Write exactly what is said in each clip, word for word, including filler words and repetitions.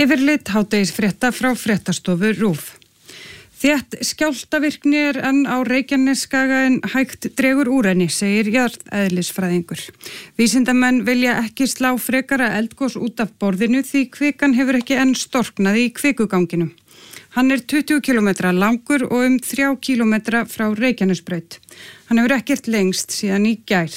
Yfirlit hádegisfrétta frá fréttastofu RÚV. Þétt skjálftavirkni er enn á Reykjanesskaga en hægt dregur úr henni, segir jarðeðlisfræðingur. Vísindamenn vilja ekki slá frekara eldgos út af borðinu því kvikan hefur ekki enn storknað í kvikuganginum. Hann er tuttugu kílómetra langur og um þrjá kílómetra frá Reykjanesbraut. Hann hefur ekkert lengst síðan í gær.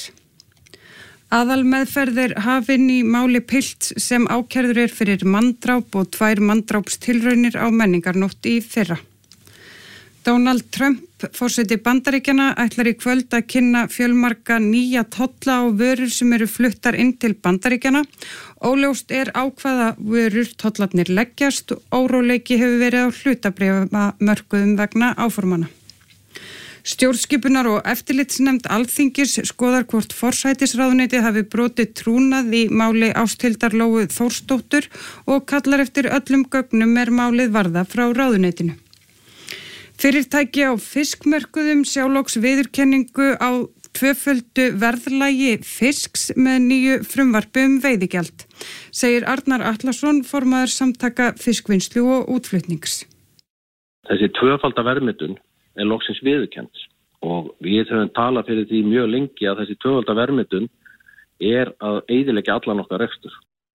Aðalmeðferð er hafin í máli pilts sem ákærður er fyrir manndráp og tvær manndrápstilraunir á menningarnótt í fyrra. Donald Trump, forseti Bandaríkjanna, ætlar í kvöld að kynna fjölmarga nýja tolla á vörur sem eru fluttar inn til Bandaríkjanna. Óljóst er á hvaða vörur tollarnir leggjast og óróleiki hefur verið á hlutabréfamörkuðum vegna áformana. Stjórnskipunar- og eftirlitsnefnd Alþingis skoðar hvort forsætisráðuneytið hafi brotið trúnað í máli Ásthildar Lóu Þórsdóttur og kallar eftir öllum gögnum er málið varða frá ráðuneytinu. Fyrirtæki á fiskmörkuðum sjá loks viðurkenningu á tvöföldu verðlagi fisks með nýju frumvarpi um veiðigjald, segir Arnar Atlason, formaður samtaka fiskvinnslu og útflutnings. Þessi tvöfalda verðmyndun er loksins viðurkennd og við höfum talað fyrir því mjög lengi að þessi tvöfalda verðmyndun er að eyðileggja allan okkar rekstur.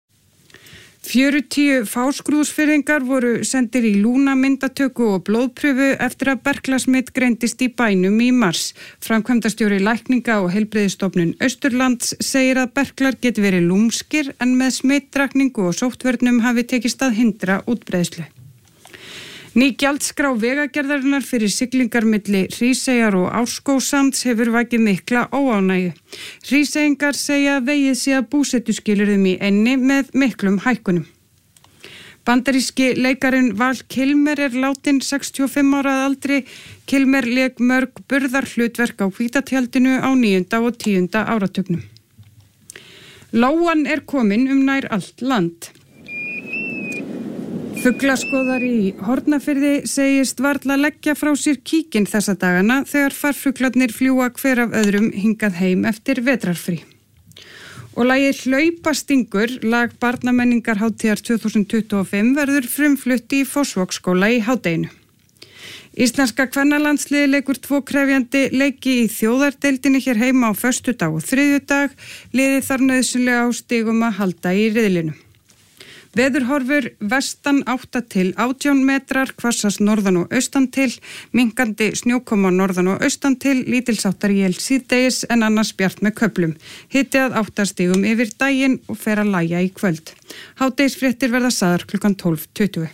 fjörutíu fáskrúðsfirðingar voru sendir í lúnamyndatöku og blóðpröfu eftir að berklasmit greindist í bænum í mars. Framkvæmdastjóri lækninga og heilbrigðisstofnun Austurlands segir að berklar geti verið lúmskir en með smitrakningu og sóttvörnum hafi tekist að hindra útbreiðslu. Ný gjaldskrá vegagerðarinnar fyrir siglingar milli Hríseyjar og Árskógsands hefur vakið mikla óánægju. Hríseyingar segja að vegið sé að búsetuskilyrðum í enni með miklum hækkunum. Bandaríski leikarinn Val Kilmer er látinn sextíu og fimm ára að aldri. Kilmer lék mörg burðarhlutverk á Hvítatjaldinu á níunda og tíunda áratugnum. Lóan er komin um nær allt land. Fuglaskoðari í Hornafirði segist varla leggja frá sér kíkinn þessa dagana þegar farfuglarnir fljúga hver af öðrum hingað heim eftir vetrarfrí. Og lagið Hlaupastingur, lag barnamenningarhátíðar tvö þúsund tuttugu og fimm, verður frumflutt í Fossvogsskóla í hádeginu. Íslenska kvennalandsliðið leikur tvo krefjandi leiki í þjóðardeildinni hér heima á föstudag og þriðjudag. Liðið þarf nauðsynlega á stigum að halda í riðlinum. Veðurhorfur vestan átta til átján metrar, hvassast norðan og austan til, minkandi snjókoma norðan og austan til, lítilsáttar él síðdegis en annars bjart með köflum. Hiti að átta stigum yfir daginn og fer að lægja í kvöld. Hádegisfréttir verða sagðar klukkan tólf tuttugu.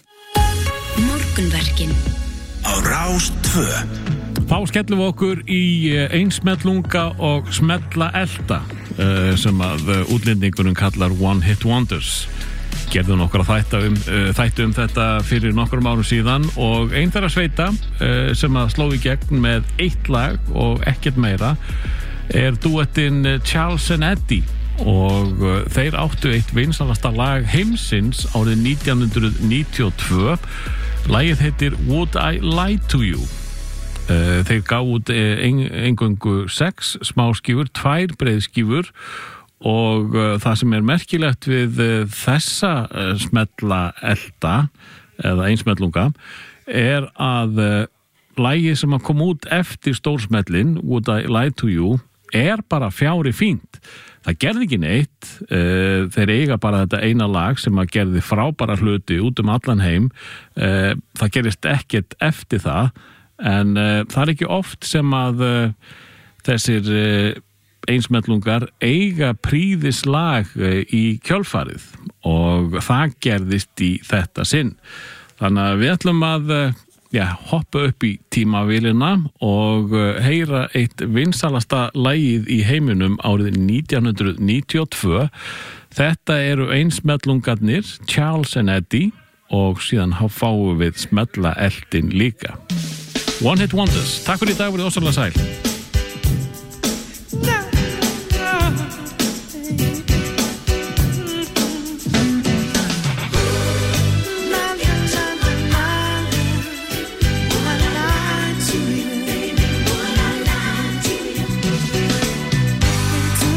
Morgunverkin á Rás tvö. Þá skellum við okkur í einsmellunga og smella elda sem að útlendingurinn kallar One Hit Wonders. Gerðum nokkra þætti um, uh, þætti um þetta fyrir nokkrum árum síðan og ein þeirra sveita uh, sem að sló í gegn með eitt lag og ekkert meira er duettinn Charles and Eddie og uh, þeir áttu eitt vinsalasta lag heimsins árið nítján hundruð níutíu og tvö. Lagið heitir Would I Lie to You. Uh, þeir gáðu út eingöngu sex smáskífur, tvær breiðskífur og uh, það sem er merkilegt við uh, þessa uh, smella elda eða einsmellunga er að uh, lagið sem að koma út eftir stórsmellin Would I Lie to You er bara fjári fínt. Það gerði ekki neitt, uh, þeir eiga bara þetta eina lag sem að gerði frábæra hluti út um allan heim. Uh, það gerist ekkert eftir það en uh, það er ekki oft sem að uh, þessir uh, einsmellungar eiga príðislag í kjölfarið og það gerðist í þetta sinn. Þannig að við ætlum að ja, hoppa upp í tímavélina og heyra eitt vinsalasta lagið í heiminum árið nítján hundruð níutíu og tvö. Þetta eru einsmellungarnir Charles and Eddie og síðan fáum við smella eldin líka. One Hit Wonders. Takk fyrir í dag, verið ósarlega sæl.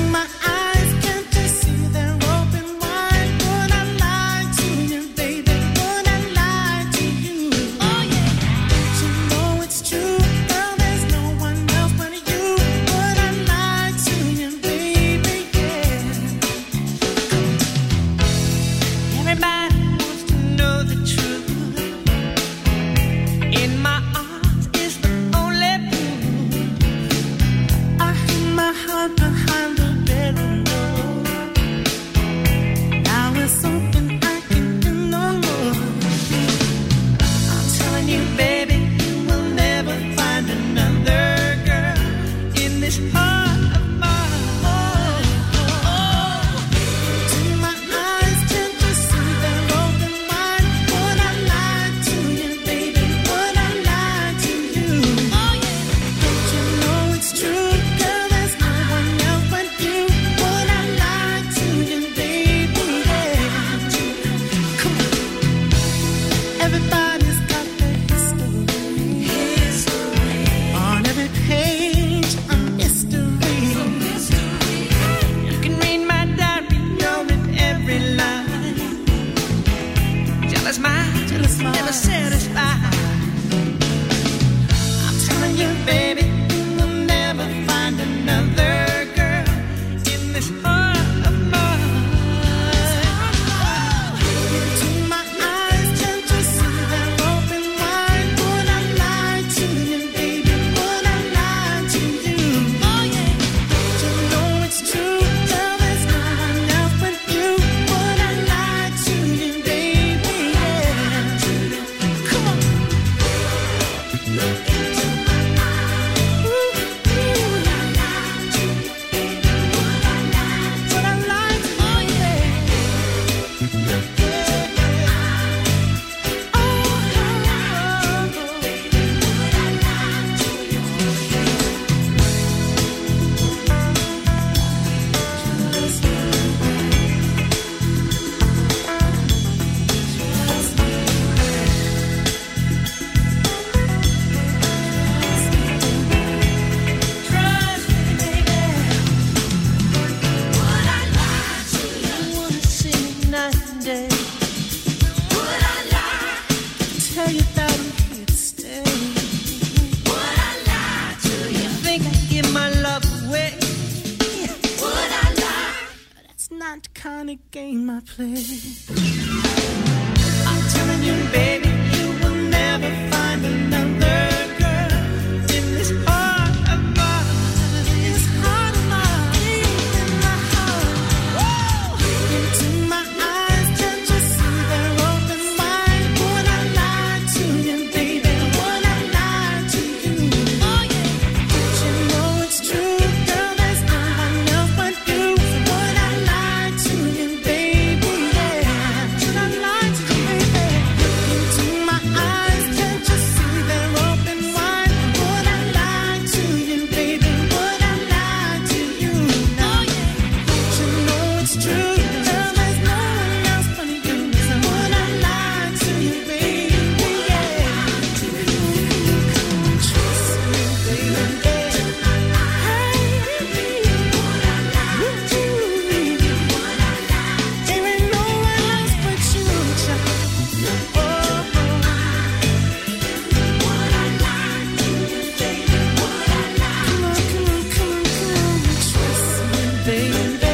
Baby you, baby, you will never find another girl in this heart of mine. To my eyes, tend to see their open mind. Would I lie to you, baby? Would I lie to you? Oh yeah. Don't you know it's true, girl? There's no one else but you. Would I lie to you, baby? Yeah. Come on. Everybody's got their history. History. On every page, a mystery. You can read my diary, know it every line. Jealous mind, jealous mind, never satisfied. I'm telling you, baby, you will never find another girl in this heart of mine. To my eyes, tend to see their open wide. Would I lie to you, baby? Would I lie to you? Oh yeah. Don't you know it's true, girl? There's no one else but you. Would I lie to you, baby? Yeah. Come on. Look into my eyes. Ooh, ooh. Would I lie to you, baby? Would I lie to you? Would I lie to you? Oh yeah. Look into my eyes. Oh, oh, oh. Baby, would I lie to you? Just trust me, baby. Would I lie to you? I wanna see you night and day. Would I lie? Tell you that I'm here to stay. Would I lie to you? Think I give my love away? Would I lie? That's not the kind of game I play. I'm telling you, baby, you will never find another girl in this heart of mine. This heart of mine, in my heart. Into my eyes, tend to see their open wide. Would I lie to you, baby? Would I lie to you? Oh yeah. Don't you know it's true, girl? There's no one else but you. Would I lie to you, baby? Yeah. Should I lie to you, baby? Into my eyes, tend to see their open wide. Would I lie to you, baby? Would I lie to you? Oh yeah. Don't you know it's true, girl? There's no one else but you. So would I lie to you, baby? Yeah. Trust me, baby. Hey, would I lie to you? There ain't no one else but you, child. Oh, would I lie to you, baby? Would I lie? Come on, come on, come on, come on. Trust me, baby.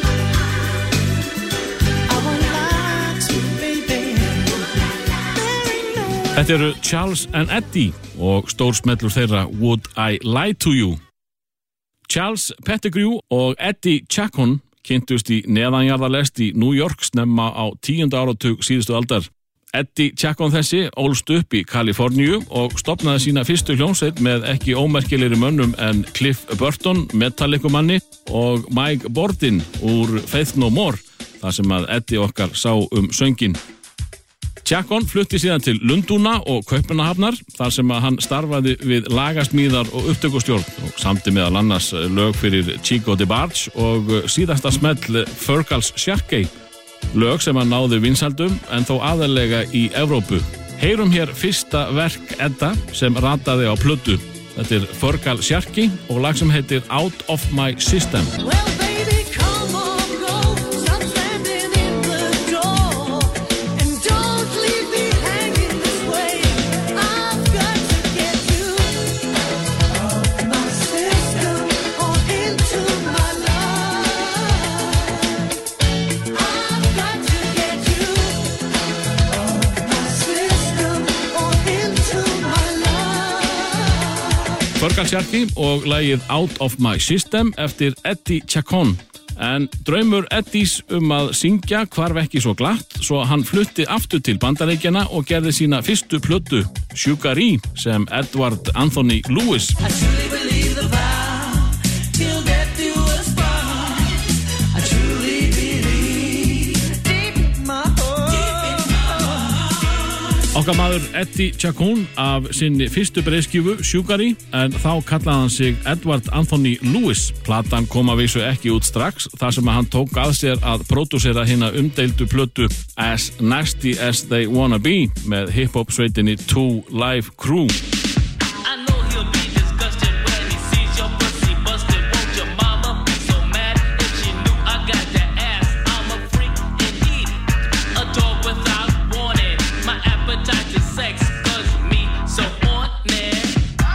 I won't lie to you, baby. There ain't no one. Þetta eru Charles and Eddie og stórsmellur þeirra Would I Lie to You. Charles Pettigrew og Eddie Chacon kynntust í neðanjarðarlest í New York snemma á tíunda áratug síðustu aldar. Eddie Chacon þessi ólst upp í Kaliforníu og stofnaði sína fyrstu hljómsveit með ekki ómerkilegri mönnum en Cliff Burton, Metallica-manni, og Mike Bordin úr Faith No More, þar sem að Eddie okkar sá um sönginn. Chacon flutti síðan til Lundúna og Kaupmannahafnar þar sem að hann starfaði við lagasmíðar og upptökustjórn og samdi meðal annars lög fyrir Chico DeBarge og síðasta smell Fergal's Sharkey, lög sem hann náði vinsældum en þó aðallega í Evrópu. Heyrum hér fyrsta verk Edda sem rataði á plötu. Þetta er Fergal Sharkey og lag sem heitir Out of My System. Well, baby, come on, go. Stop standing in the door. And don't leave me hanging this way. I've got to get you out of my system or into my life. I've got to get you out of my system or into my life. Fergal Sharkey og lagið Out of My System eftir Eddie Chacon. En draumur Eddies um að syngja hvarf ekki svo glatt, svo hann flutti aftur til Bandaríkjanna og gerði sína fyrstu plötu Sugar-E sem Edward Anthony Lewis. I truly believe the vow till death do us part. I truly believe deep in my heart. Okkar maður Eddie Chacon af sinni fyrstu breiðskífu Sugar-E, en þá kallaði hann sig Edward Anthony Lewis. Platan kom að vísu ekki út strax þar sem að hann tók að sér að pródúsera hina umdeildu plötu As Nasty As They Wanna Be með hip-hop sveitinni Two Live Crew. I know he'll be disgusted when he sees your pussy busted. Won't your mama be so mad if she knew I got that ass? I'm a freak indeed, a dog without warning. My appetite is sex, cause me so on it.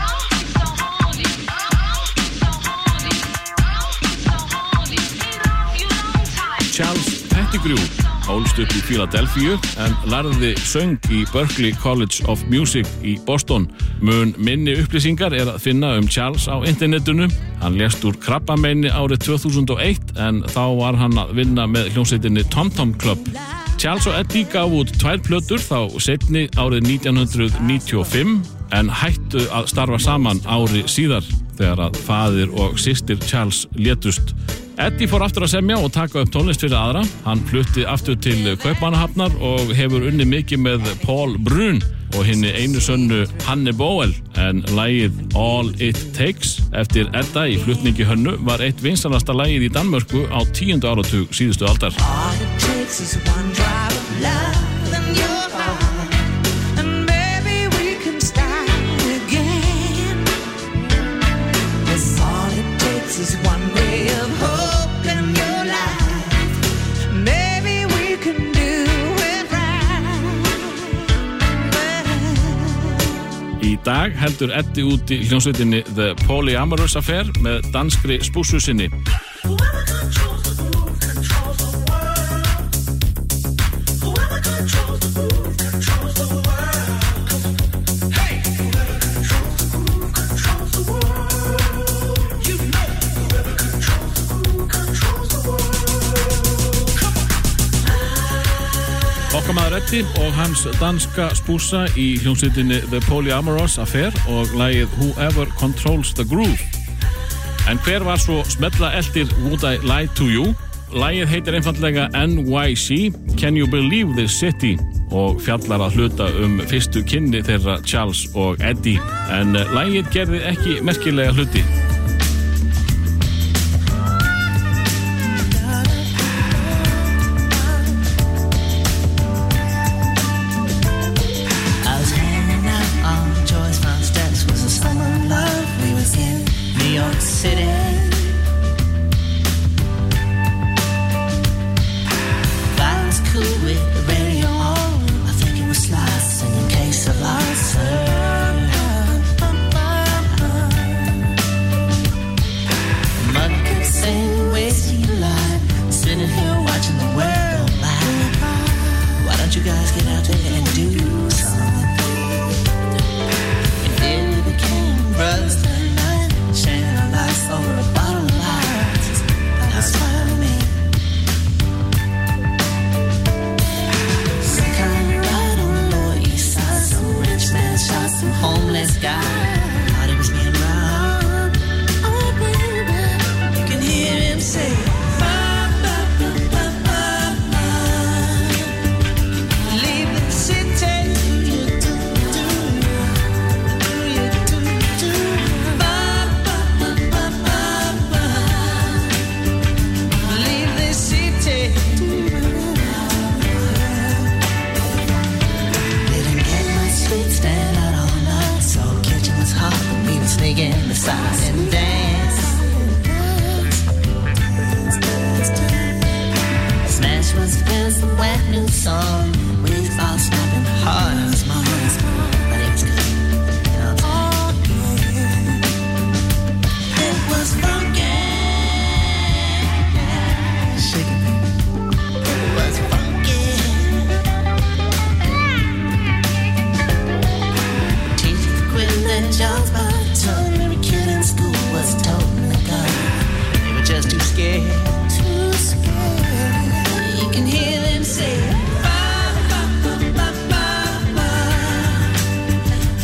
Charles Pettigrew ólst upp í Philadelphia en lærði söng í Berklee College of Music í Boston. Mun minni upplýsingar er að finna um Charles á internetinu. Hann lést úr krabbameini árið tvö þúsund og eitt en þá var hann að vinna með hljómsveitinni Tom Tom Club. Charles og Eddie gaf út tvær plötur þá seinni árið nítján hundruð níutíu og fimm en hættu að starfa saman ári síðar þegar að faðir og systir Charles létust. Eddie fór aftur að semja og taka upp tónlist fyrir aðra. Hann flutti aftur til Kaupmannahafnar og hefur unnið mikið með Paul Brun og hinni einu sönnu Hanne Bowell, en lagið All It Takes eftir Edda í flutningi Hönnu var eitt vinsalasta lagið í Danmörku á tíunda áratug síðustu aldar. All it takes is one drop of love in your heart, and maybe we can start again. Yes, all it takes is one ray of hope in your life. Maybe we can do it right. Í dag heldur Eddie út í hljómsveitinni The Polyamorous Affair með danskri spússu sinni. Okkar maður Eddie og hans danska spússa í hljómsveitinni The Polyamorous Affair og lagið Whoever Controls the Groove. En hver var svo smella eldir Would I Lie to You? Lagið heitir einfaldlega N Y C, Can You Believe This City, og fjallar að hluta um fyrstu kynni þeirra Charles og Eddie, en lagið gerði ekki merkilega hluti. City. Violence cool with the radio on. I think it was slice in case of loss. Mother can sing, wasting your life, sitting here watching the world go by. Why don't you guys get out there and do something? And then we became brothers. Over a bottle of ice, that's fine with me. Some kind of ride on the Lower East Side, some rich man shot some homeless guy. Thought he was being robbed. Oh baby, you can hear him say, ba ba ba ba ba ba. Leave the city. Sneak in the side and dance. Smash was against the wet new song. We all snapping hard on his mom. But it was good, you know what I'm saying? It was funky. Shaking me. It was funky. Teachers quit their jobs, but every kid in school was toting a gun. They were just too scared. Too scared. You can hear them say, ba, ba, ba, ba, ba, ba.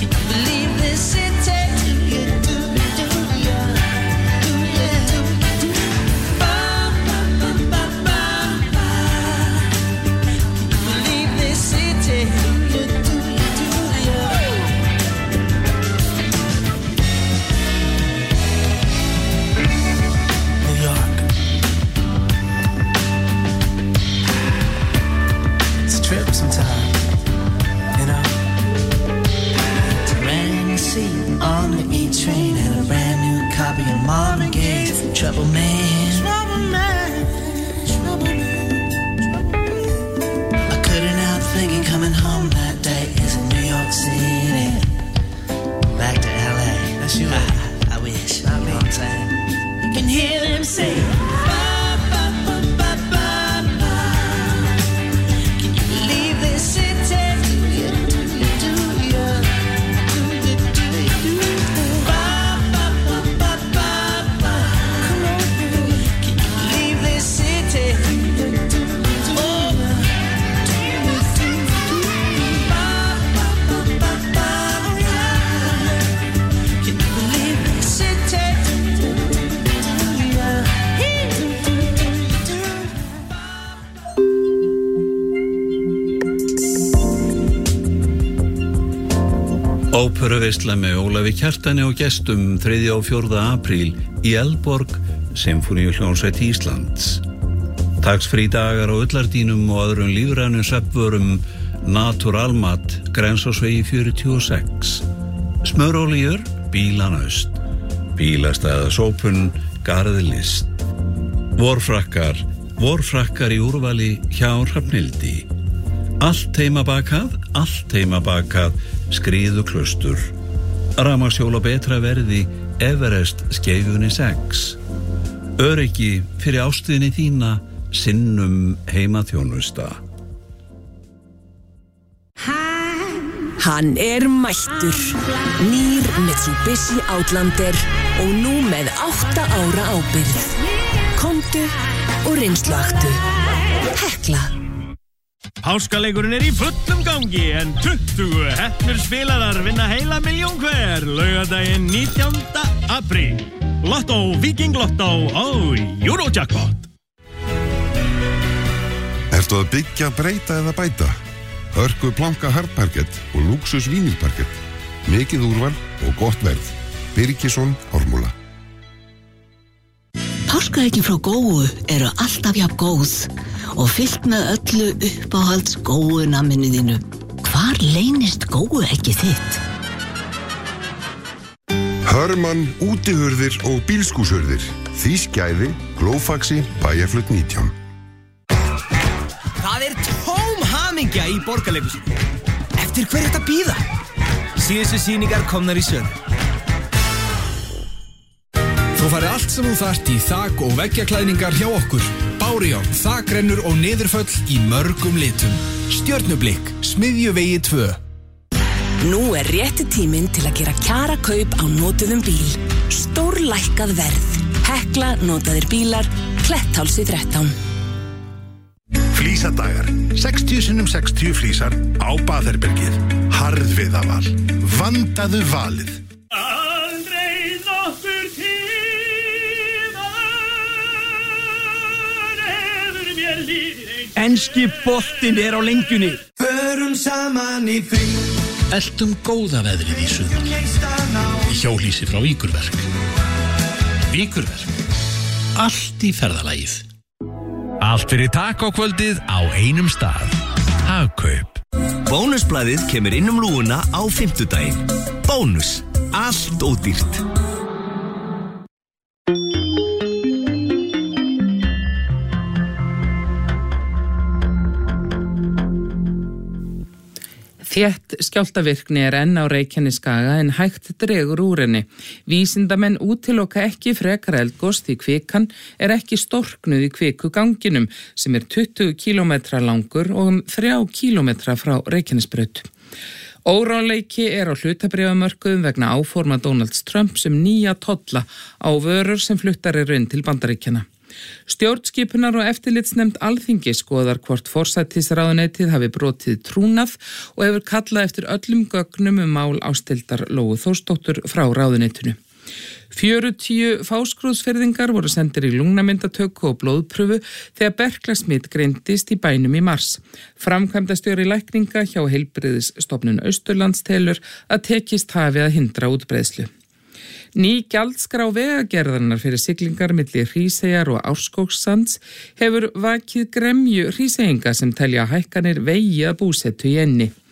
Marvin Gaye, Trouble Man. Trouble man, trouble man. I couldn't help thinking coming home that day is in New York City. Back to L A. That's you. I, I wish. I mean, I'm saying. You can hear them say, ba, ba, ba, ba, ba, ba. Can you believe this city? Do you, do you, do you, do you, do you, do you? Ba, ba, ba, ba, ba, ba. Come on, can you believe this city? Oh, do you, do you, do you? Ba, ba, ba, ba, ba, yeah. Can you believe this city? Óperuveisla með Ólafi Kjartani og gestum þriðja og fjórða apríl í Eldborg, Sinfóníuhljómsveit Íslands. Tagsfrí dagar á ullardínum og öðrum lífrænum svefnvörum Naturalmat, Grensásvegi fjörutíu og sex. Smörólíur, Bílanaust. Bílastæða sópun, Garðlist. Vorfrakkar, vorfrakkar í úrvali hjá Hrafnhildi. Allt heimabakað, allt heimabakað, Skriðuklaustur. Rafmagnshjól á betra verði, Everest skeifunni sex. Öryggi fyrir ástvinni þína, sinnum heimaþjónusta. Hann er mættur. Nýr Mitsubishi Outlander og nú með átta ára ábyrgð. Komdu og reynsluaktu. Hekla. Páskaleikurinn er í fullum gangi en tuttugu heppnir spilarar vinna heila miljón hver laugardaginn nítjánda apríl. Lotto, Viking Lotto og Eurojackpot. Ertu að byggja, breyta eða bæta? Hörku planka hardparkett og luxus vínilparkett. Mikið úrval og gott verð. Birgisson Ármúla. Páskaeggi frá Góu eru alltaf jafn góð og fyllt með öllu uppáhalds Góu naminu þínu. Hvar leynist Góueggi þitt? Hörmann, útihurðir og bílskúshurðir. Þýskæði, Glófaxi, Bæjarflöt nítján. Það er tóm hamingja í Borgarleikhúsinu. Eftir hver þetta bíða? Síðustu sýningar komnar í sölu. Þú færði allt sem þú þarft í þak- og veggjaklæðningar hjá okkur. Bárujárn, þakrennur og niðurföll í mörgum litum. Stjörnublikk, Smiðjuvegi tvö. Nú er rétti tíminn til að gera kjara kaup á notuðum bíl. Stórlækkað verð. Hekla notaðir bílar, Kletthálsi þrettán. Flísadagar. sextíu sinnum sextíu flísar á Baðherbergið. Harðviðaval. Vandaðu valið. Aldrei nokkur tíðar hefur mér lífið. Enski boltinn er á lengjunni. Förum saman í frí. Eltum góða veðrið í sumar. Í hjólhýsi frá Víkurverk. Víkurverk. Allt í ferðalagið. Allt fyrir takokvöldið á einum stað. Hagkaup. Bónusblaðið kemur inn um lúguna á fimmtudaginn. Bónus. Allt ódýrt. Þétt skjálftavirkni er enn á Reykjanesskaga en hægt dregur úr henni. Vísindamenn útiloka ekki frekar eldgos því kvikan er ekki storknuð í kvikuganginum sem er tuttugu kílómetra langur og um þrjá kílómetra frá Reykjanesbraut. Óráleiki er á hlutabréfamörkuðum vegna áforma Donalds Trump sem nýja tolla á vörur sem fluttar eru inn til Bandaríkjanna. Stjórnskipunar og eftirlitsnefnd Alþingi skoðar hvort forsætisráðuneytið hafi brotið trúnað og hefur kallað eftir öllum gögnum um mál Ástildar Lóu Þórsdóttur frá ráðuneytinu. fjörutíu fáskrúðsferðingar voru sendir í lungnamyndatöku og blóðpröfu þegar berklasmit greindist í bænum í mars. Framkvæmdastjóri lækninga hjá Heilbrigðisstofnun Austurlands telur að tekist hafi að hindra útbreiðslu. Ný gjaldskrá vegagerðarinnar fyrir siglingar milli Hríseyjar og Árskógssands hefur vakið gremju hríseyinga sem telja hækkanir vegi að búsetu í enni.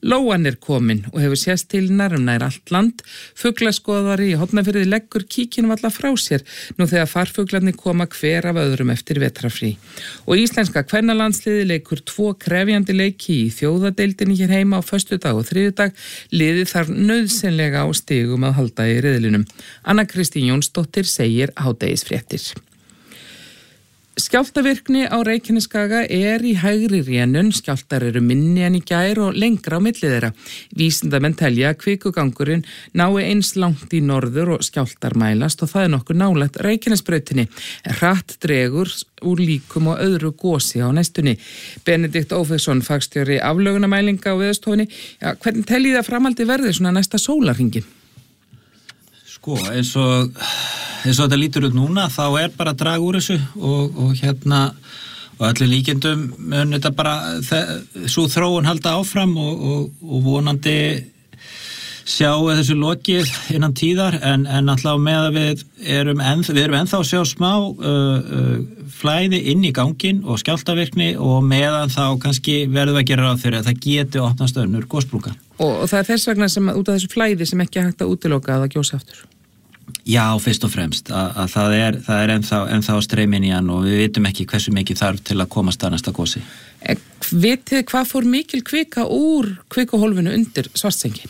Lóan er komin og hefur sést til nærum nær allt land. Fuglaskoðari í Hornafirði leggur kíkinum alla frá sér nú þegar farfuglarnir koma hver af öðrum eftir vetrarfrí. Og íslenska kvennalandsliði leikur tvo krefjandi leiki í þjóðadeildinni hér heima á föstudag og þriðjudag. Liðið þarf nauðsynlega á stigum að halda í riðlinum. Anna Kristín Jónsdóttir segir hádegisfréttir. Skjálftavirkni á Reykjaneskaga er í hægri rénun, skjálftar eru minni en í gær og lengra á milli þeirra. Vísindamenn telja að kvikugangurinn nái eins langt í norður og skjálftar mælast og það er nokkuð nálægt Reykjanesbrautinni. Hratt dregur úr líkum og öðru gosi á næstunni. Benedikt Ófeigsson, fagstjóri aflögunarmælinga á Veðurstofunni. Ja, hvernig teljið að framhaldi verði svona næsta sólarhringin? Sko, eins og, eins og þetta lítur út núna, þá er bara að draga úr þessu og, og hérna, og allir líkindum mun þetta bara, svo þróun halda áfram og, og, og vonandi sjáu þessu lokið innan tíðar, en, en alltaf með að við erum, enn, við erum ennþá að sjá smá uh, uh, flæði inn í gangin og skjálftavirkni og meðan þá kannski verðum við að gera ráð fyrir að það geti opnast önnur gosbrunga. Og, og það er þess vegna sem út af þessu flæði sem ekki hægt að útiloka að það gjósa aftur? Já, fyrst og fremst að, að það er, það er ennþá, ennþá streymin í hann og við vitum ekki hversu mikið þarf til að komast að næsta gosi. Vitið hvað fór mikil kvika úr kvikuhólfinu undir Svartsengi?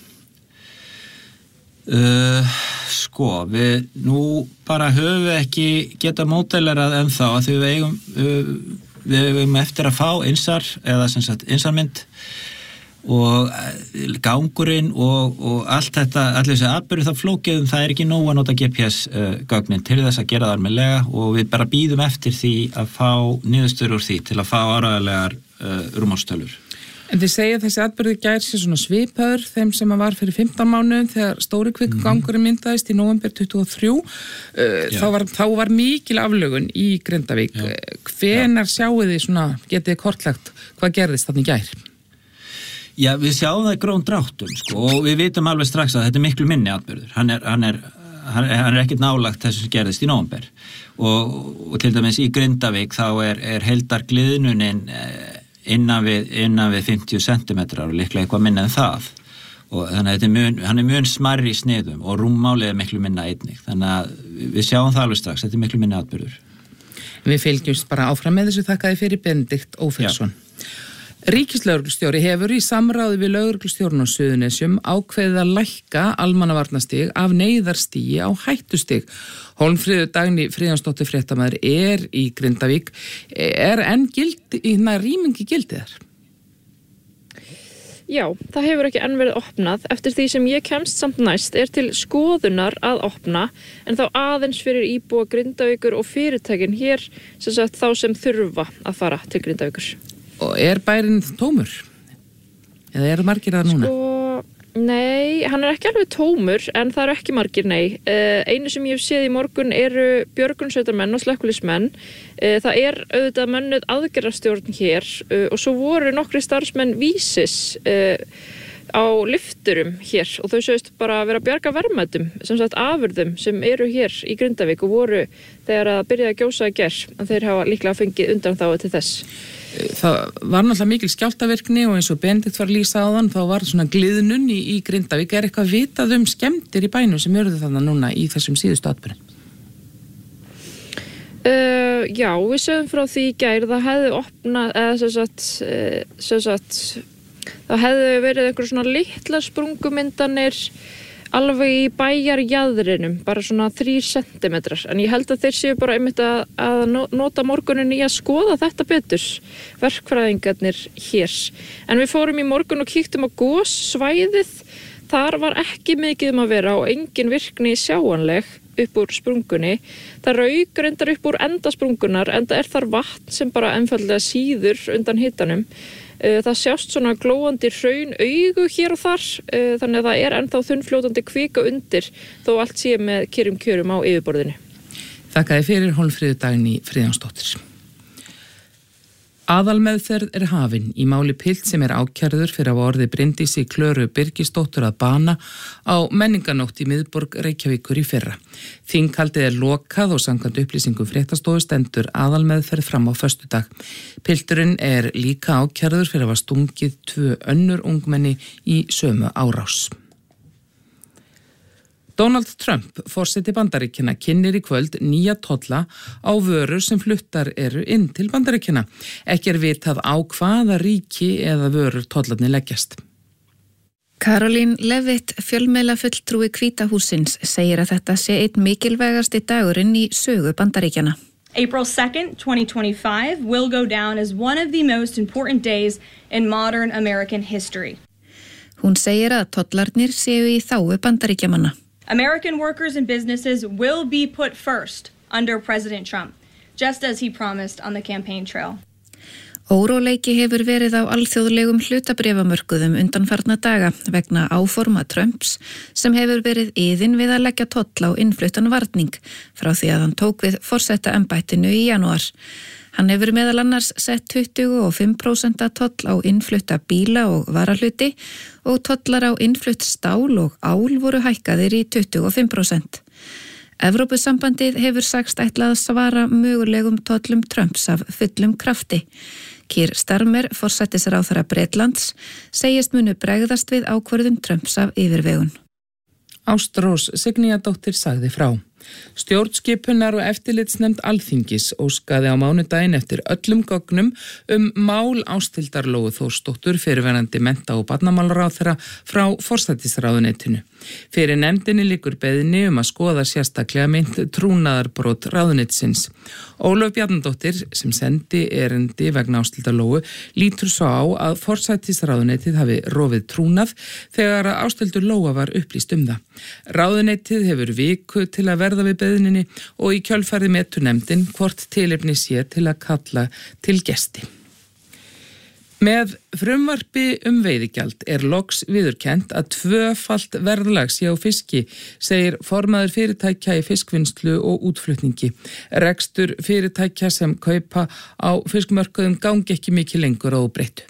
Uh, sko, við nú bara höfum við ekki geta módelerað ennþá að því við eigum, uh, við eigum eftir að fá einsar eða sem sagt einsarmynd og gangurinn og, og allt þetta, allir þessi atburðir það flókiðum, það er ekki nóg að nota G P S-gögnin uh, til þess að gera það almennilega og við bara bíðum eftir því að fá niðurstöður úr því til að fá áreiðanlegar uh, rúmmálstölur. En þið segja að þessi atburði gær sér svona svipaður þeim sem var fyrir fimmtán mánuðum þegar stóri kvikugangurinn myndaðist í nóvember tuttugu og þrjú. Uh, þá, var, þá var mikil aflögun í Grindavík. Já. Hvenær sjáu þið svona, getið þið kortlagt hvað gerðist þarna í gær? Já, við sjáum það í grón dráttum, sko, og við vitum alveg strax að þetta er miklu minni atburður. Hann er, hann er, hann er, hann er ekkert nálagt þessu sem gerðist í nóvember. Og, og til dæmis í Grindavík þá er, er heildargliðnunin innan við, innan við fimmtíu sentimetrar og líklega eitthvað minna en það. Og þannig að þetta er mjög, hann er mjög smærri í sniðum og rúmmálið er miklu minna einnig. Þannig að við sjáum það alveg strax, þetta er miklu minni atburður. Við fylgjumst bara áfram með þessu, þakkaði fyrir Benedikt Ófeigsson. Ríkislögreglustjóri hefur í samráði við lögreglustjórn á Suðurnesjum ákveðið að lækka almannavarnastig af neyðarstígi á hættustig. Hólmfríður Dagný Friðjónsdóttir fréttamaður er í Grindavík. Er enn gildi, rýmingi gildi þar? Já, það hefur ekki enn verið opnað. Eftir því sem ég kemst samt næst er til skoðunar að opna, en þá aðeins fyrir íbúa Grindavíkur og fyrirtækin hér, sem sagt þá sem þurfa að fara til Grindavíkur. Og er bærinn tómur? Eða eru margir það núna? Sko, nei, hann er ekki alveg tómur, en það eru ekki margir, nei. Uh, einu sem ég hef séð í morgun eru björgunsveitarmenn og slökkviliðsmenn. Uh, það er auðvitað mönnuð aðgerðarstjórn hér uh, og svo voru nokkri starfsmenn Vísis uh, á lyfturum hér og þau sögust bara að vera að bjarga verðmætum, sem sagt afurðum sem eru hér í Grindavík og voru þegar að byrjaði að gjósa í gær, en þeir hafa líklega fengið undanþágu til þess. Það var náttúrulega mikil skjálftavirkni og eins og Benedikt var að lýsa á þann, þá var svona gliðnun í, í Grindavík. Er eitthvað vitað um skemmtir í bænum sem eru þarna núna í þessum síðustu atburðum? Uh, já, við sögum frá því í gær, það hefði opnað, eða sem sagt, uh, sem sagt, það hefði verið einhver svona litla sprungumyndanir alveg í bæjarjaðrinum, bara svona þrír sentimetrar, en ég held að þeir séu bara einmitt að, að nota morgunin í að skoða þetta betur, verkfræðingarnir hér. En við fórum í morgun og kíktum á gossvæðið, þar var ekki mikið um að vera og engin virkni sjáanleg upp úr sprungunni. Það rauk reyndar upp úr enda sprungunar, enda er þar vatn sem bara einfaldlega síður undan hitanum. Það sjást svona glóandi hraun augu hér og þar, þannig að það er ennþá þunnfljótandi kvika undir þó allt sé með kyrrum kjörum á yfirborðinu. Þakkaði fyrir Hólmfríður Dagný Friðjónsdóttir. Aðalmeðferð er hafin í máli pilt sem er ákærður fyrir að orði Bryndísi Klöru Birgisdóttur að bana á menninganótt í miðborg Reykjavíkur í fyrra. Þinghaldið er lokað og samkvæmt upplýsingum fréttastofu stendur aðalmeðferð fram á föstudag. Pilturinn er líka ákærður fyrir að hafa stungið tvö önnur ungmenni í sömu árás. Donald Trump, forseti Bandaríkjanna, kynnir í kvöld nýja tolla á vörur sem fluttar eru inn til Bandaríkjanna. Ekki er vitað á hvaða ríki eða vörur tollarnir leggjast. Caroline Levitt, fjölmiðla fulltrúi Hvíta hússins, segir að þetta sé einn mikilvægasti dagurinn í sögu Bandaríkjanna. April second, twenty twenty-five will go down as one of the most important days in modern American history. Hún segir að tollarnir séu í þágu Bandaríkjamanna. American workers and businesses will be put first under President Trump, just as he promised on the campaign trail. Óróleiki hefur verið á alþjóðlegum hlutabréfamörkuðum undanfarna daga vegna áforma Trumps sem hefur verið iðin við að leggja toll á innfluttan varning frá því að hann tók við forsetaembættinu í janúar. Hann hefur meðal annars sett tuttugu og fimm prósent toll á innflutta bíla og varahluti og tollar á innflutt stál og ál voru hækkaðir í tuttugu og fimm prósent. Evrópusambandið hefur sagst ætlað að svara mögulegum tollum Trumps af fullum krafti. Keir Starmer, forsætisráðherra Bretlands, segist munu bregðast við ákvörðun Trumps af yfirvegun. Ástrós Signíadóttir sagði frá. Stjórnskipunar og eftirlitsnefnd Alþingis óskaði á mánudaginn eftir öllum gögnum um mál Ásthildar Lóu Þórsdóttur fyrrverandi mennta- og barnamálaráðherra frá forsætisráðuneytinu. Fyrir nefndinni liggur beiðni um að skoða sérstaklega meint trúnaðarbrot ráðuneytisins. Ólöf Bjarnadóttir, sem sendi erindi vegna Ásthildar Lóu, lítur svo á að forsætisráðuneytið hafi rofið trúnað þegar að Ásthildur Lóa var upplýst um það. Ráðuneytið hefur viku til að verða við beiðninni og í kjölfarið metur nefndin hvort tilefni sé til að kalla til gesti. Með frumvarpi um veiðigjald er loks viðurkennt að tvöfalt verðlag sé á fiski, segir formaður fyrirtækja í fiskvinnslu og útflutningi. Rekstur fyrirtækja sem kaupa á fiskmörkuðum gangi ekki mikið lengur og breyttu.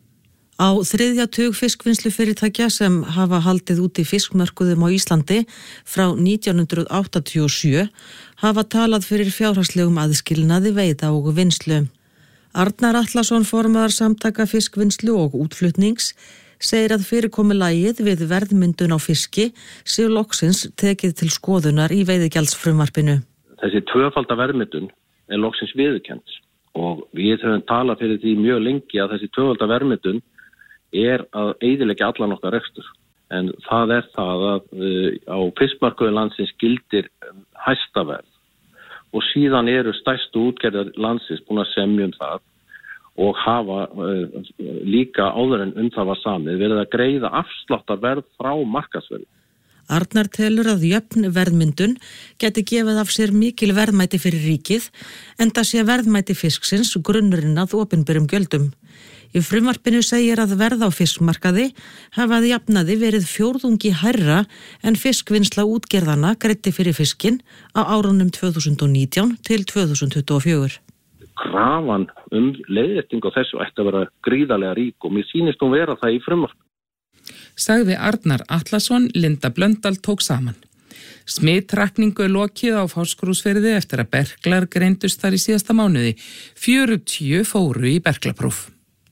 Á þriðja tug fiskvinnslufyrirtækja sem hafa haldið út í fiskmörkuðum á Íslandi frá nítján hundruð áttatíu og sjö hafa talað fyrir fjárhagslegum aðskilnaði veiða og vinnslu. Arnar Atlason, formaður samtaka fiskvinnslu og útflutnings, segir að fyrirkomulagið við verðmyndun á fiski séu loksins tekið til skoðunar í veiðigjaldsfrumvarpinu. Þessi tvöfalda verðmyndun er loksins viðurkennd og við höfum talað fyrir því mjög lengi að þessi tvöfalda verðmyndun er að eyðileggja allan okkar rekstur. En það er það að uh, á fiskmarkaði landsins gildir hæsta verð og síðan eru stærstu útgerðar landsins búin að semja um það og hafa uh, líka áður en um það var samið verið að greiða afsláttarverð frá markaðsverði. Arnar telur að jöfn verðmyndun geti gefið af sér mikil verðmæti fyrir ríkið en það sé verðmæti fisksins grunnurinn að opinberum gjöldum. Í frumvarpinu segir að verð á fiskmarkaði hafa að jafnaði verið fjórðungi hærra en fiskvinnsla útgerðana greiddi fyrir fiskinn á árunum tvö þúsund og nítján til tvö þúsund tuttugu og fjögur. Krafan um leiðrétting á þessu ætti að vera gríðarlega rík og mér sýnist hún vera það í frumvarpinu. Sagði Arnar Atlason, Linda Blöndal tók saman. Smitrakningu er lokið á Fáskrúðsfirði eftir að berklar greindust þar í síðasta mánuði. fjörutíu fóru í berklapróf.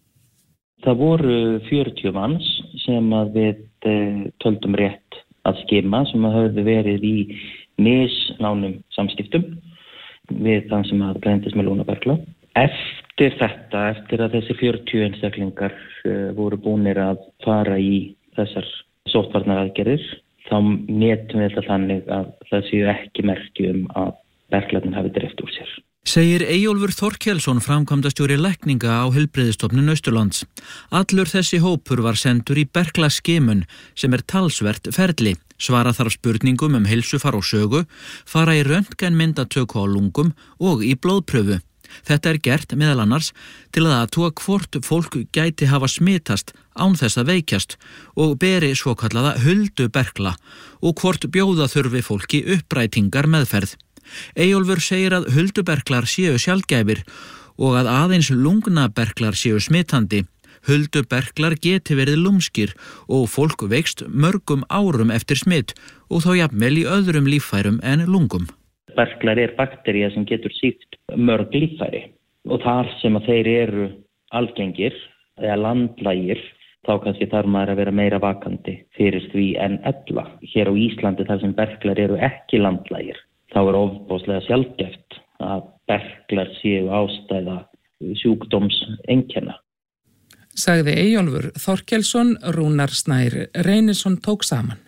Það voru fjörutíu manns sem að við e, töldum rétt að skima sem að höfðu verið í misnánum samskiptum við þann sem að greindist með lúnaberkla. Eftir þetta, eftir að þessi fjörutíu einstaklingar e, voru búnir að fara í þessar sóttvarnaraðgerðir, þá metum við þetta þannig að það séu ekki merki um að berklarnir hafi dreift úr sér. Segir Eyjólfur Þorkelsson, framkvæmdastjóri lækninga á Heilbrigðisstofnun Austurlands. Allur þessi hópur var sendur í berklaskimun sem er talsvert ferli. Svara þarf spurningum um heilsufar og sögu, fara í röntgenmyndatöku á lungum og í blóðpröfu. Þetta er gert meðal annars til að athuga hvort fólk gæti hafa smitast án þess að veikjast og beri svokallaða hulduberkla og hvort bjóða þurfi fólki upprætingar meðferð. Eyjólfur segir að hulduberklar séu sjaldgæfir og að aðeins lungnaberklar séu smitandi. Hulduberklar geti verið lúmskir og fólk veikst mörgum árum eftir smitt og þó jafnvel í öðrum líffærum en lungum. Berklar er baktería sem getur sýkt mörg líffæri og þar sem að þeir eru algengir eða landlægir þá kannski þarf maður að vera meira vakandi fyrir því en ella. Hér á Íslandi þar sem berklar eru ekki landlægir þá er ofboðslega sjaldgæft að berklar séu ástæða sjúkdómseinkenna. Sagði Eyjólfur Þorkelsson, Rúnar Snær Reynisson tók saman.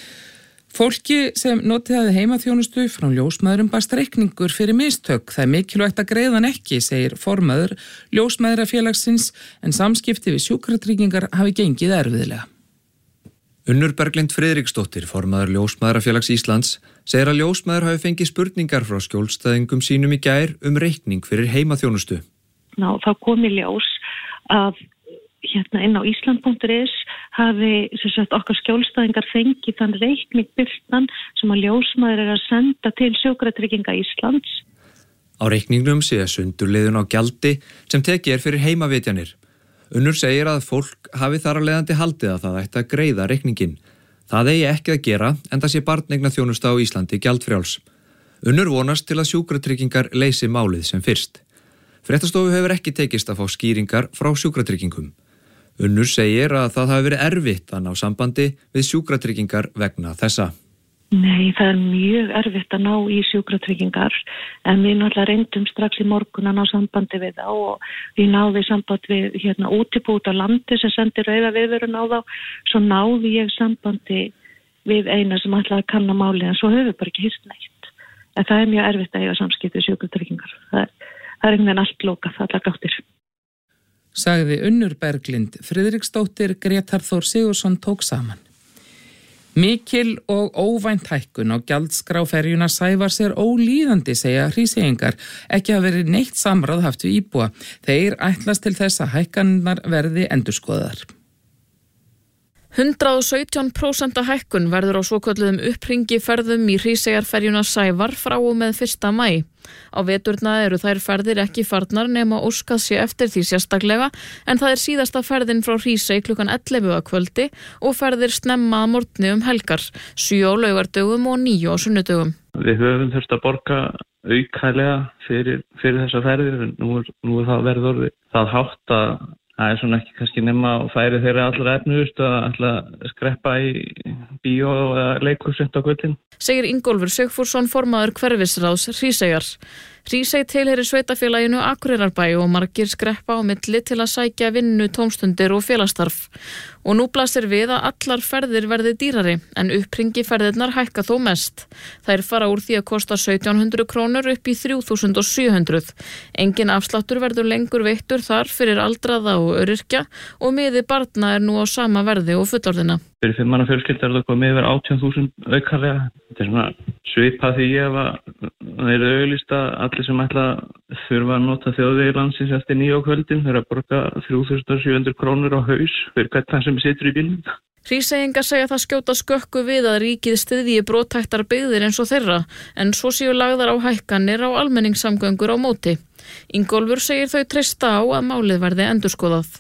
Fólki sem notið hafði heimaþjónustu frá ljósmæðurum barst reikningur fyrir mistök. Það er mikilvægt að greiða hann ekki, segir formaður ljósmæðurafélagsins, en samskipti við sjúkratryggingar hafi gengið erfiðlega. Unnur Berglind Friðriksdóttir, formaður Ljósmæðurafélags Íslands, segir að ljósmæður hafi fengið spurningar frá skjólstæðingum sínum í gær um reikning fyrir heimaþjónustu. Ná, þá kom í ljós að hérna inn á Ísland punktur is hafi sem sagt, okkar skjólstæðingar fengið þann reikning birtan sem að ljósmæður er að senda til Sjúkratrygginga Íslands. Á reikningnum sé sundurliðun á gjaldi sem tekið er fyrir heimavitjanir. Unnur segir að fólk hafi þar að leiðandi haldið að það ætti að greiða reikningin. Það eigi ekki að gera en það sé barneigna þjónusta á Íslandi gjaldfrjáls. Unnur vonast til að Sjúkratryggingar leysi málið sem fyrst. Fréttastofu hefur ekki tekist að fá skýringar frá Sjúkratryggingum. Unnur segir að það hafi verið erfitt að ná sambandi við Sjúkratryggingar vegna þessa. Nei, það er mjög erfitt að ná í Sjúkratryggingar en við náttúrulega reyndum strax í morgun að ná sambandi við þá og við náðum samband við hérna útibú út á landi sem sendir rauða viðvörun á þá, svo náði ég sambandi við eina sem ætlaði að kanna málið en svo höfum við bara ekki hýrt neitt. En það er mjög erfitt að eiga samskipti við Sjúkratryggingar. Það er, það er einhvern veginn allt lokað, allar gáttir. Sagði Unnur Berglind Friðriksdóttir, Grétar Þór Sigurðsson tók saman. Mikil og óvænt hækkun á gjaldskrá ferjuna Sævars er ólíðandi, segja Hríseyingar. Ekki hafa verið neitt samráð haft við íbúa. Þeir ætlast til þess að hækkanirnar verði endurskoðaðar. hundrað og sautján prósent hækkun verður á svokölluðum uppringi ferðum í Hríseyjarferjuna Sævar frá og með fyrsta maí. Á veturna eru þær ferðir ekki farnar nema óskað sé eftir því sérstaklega en það er síðasta ferðin frá Hrísey klukkan ellefu að kvöldi og ferðir snemma að morgni um helgar, sjö á laugardögum og níu á sunnudögum. Við höfum þurft að borga aukælega fyrir, fyrir þessa ferðir en nú er, nú er það verið orðið það hátt að það er svona ekki kannski nema og færi þeirra allra efnugust að alltaf skreppa í bíó eða leikhúsett á kvöldin. Segir Ingólfur Sigfússon, formaður hverfisráðs Hríseyjar. Hrísey tilheyrir sveitafélaginu Akureyrarbæ og margir skreppa á milli til að sækja vinnu, tómstundir og félagsstarf. Og nú blasir við að allar ferðir verði dýrari en uppringi ferðirnar hækka þó mest. Þær fara úr því að kosta sautján hundruð krónur upp í þrjú þúsund sjö hundruð. Engin afsláttur verður lengur veittur þar fyrir aldraða og öryrkja og miði barna er nú á sama verði og fullorðina. Fyrir fimm manna fjölskylda er það komið yfir átján þúsund aukarlega. Þetta er svona svipað því ef að það er auglýst að allir sem ætla þurfa að nota þjóðvegi landsins eftir níu á kvöldin þurfa að borga þrjú þúsund sjö hundruð krónur á haus fyrir hvern þann sem situr í bílnum. Hríseyingar segja það skjóta skökku við að ríkið styðji brothættar byggðir eins og þeirra en svo séu lagðar á hækkanir á almenningssamgöngur á móti. Ingólfur segir þau treysta á að málið verði endurskoðað.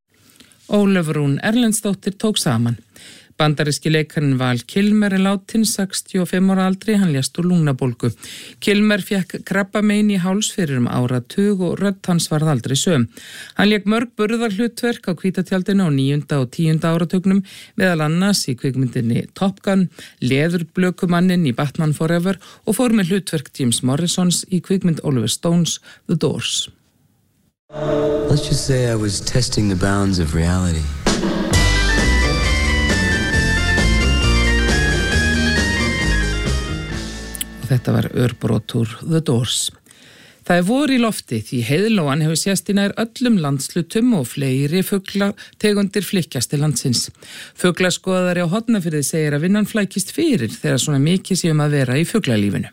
Ólöf Rún Erlendsdóttir tók saman. Bandaríski leikarinn Val Kilmer er látin sextíu og fimm ára aldri, hann lést úr lungnabólgu. Kilmer fekk krabbamein í háls fyrir um áratug og rödd hans varð aldrei söm. Hann lék mörg burðarhlutverk á hvítatjaldinu á níunda og tíunda áratugnum, meðal annars í kvikmyndinni Top Gun, Leðurblökumannin í Batman Forever og fór með hlutverk James Morrisons í kvikmynd Oliver Stones The Doors. Let's just say I was testing the bounds of reality. Þetta var örbrot úr The Doors. Það er vor í lofti því heiðlóan hefur sést í nær öllum landslutum og fleiri fuglategundir flykkjast til landsins. Fuglaskoðari á Hornafirði segir að vinnan flækist fyrir þegar svona mikið séum að vera í fuglalífinu.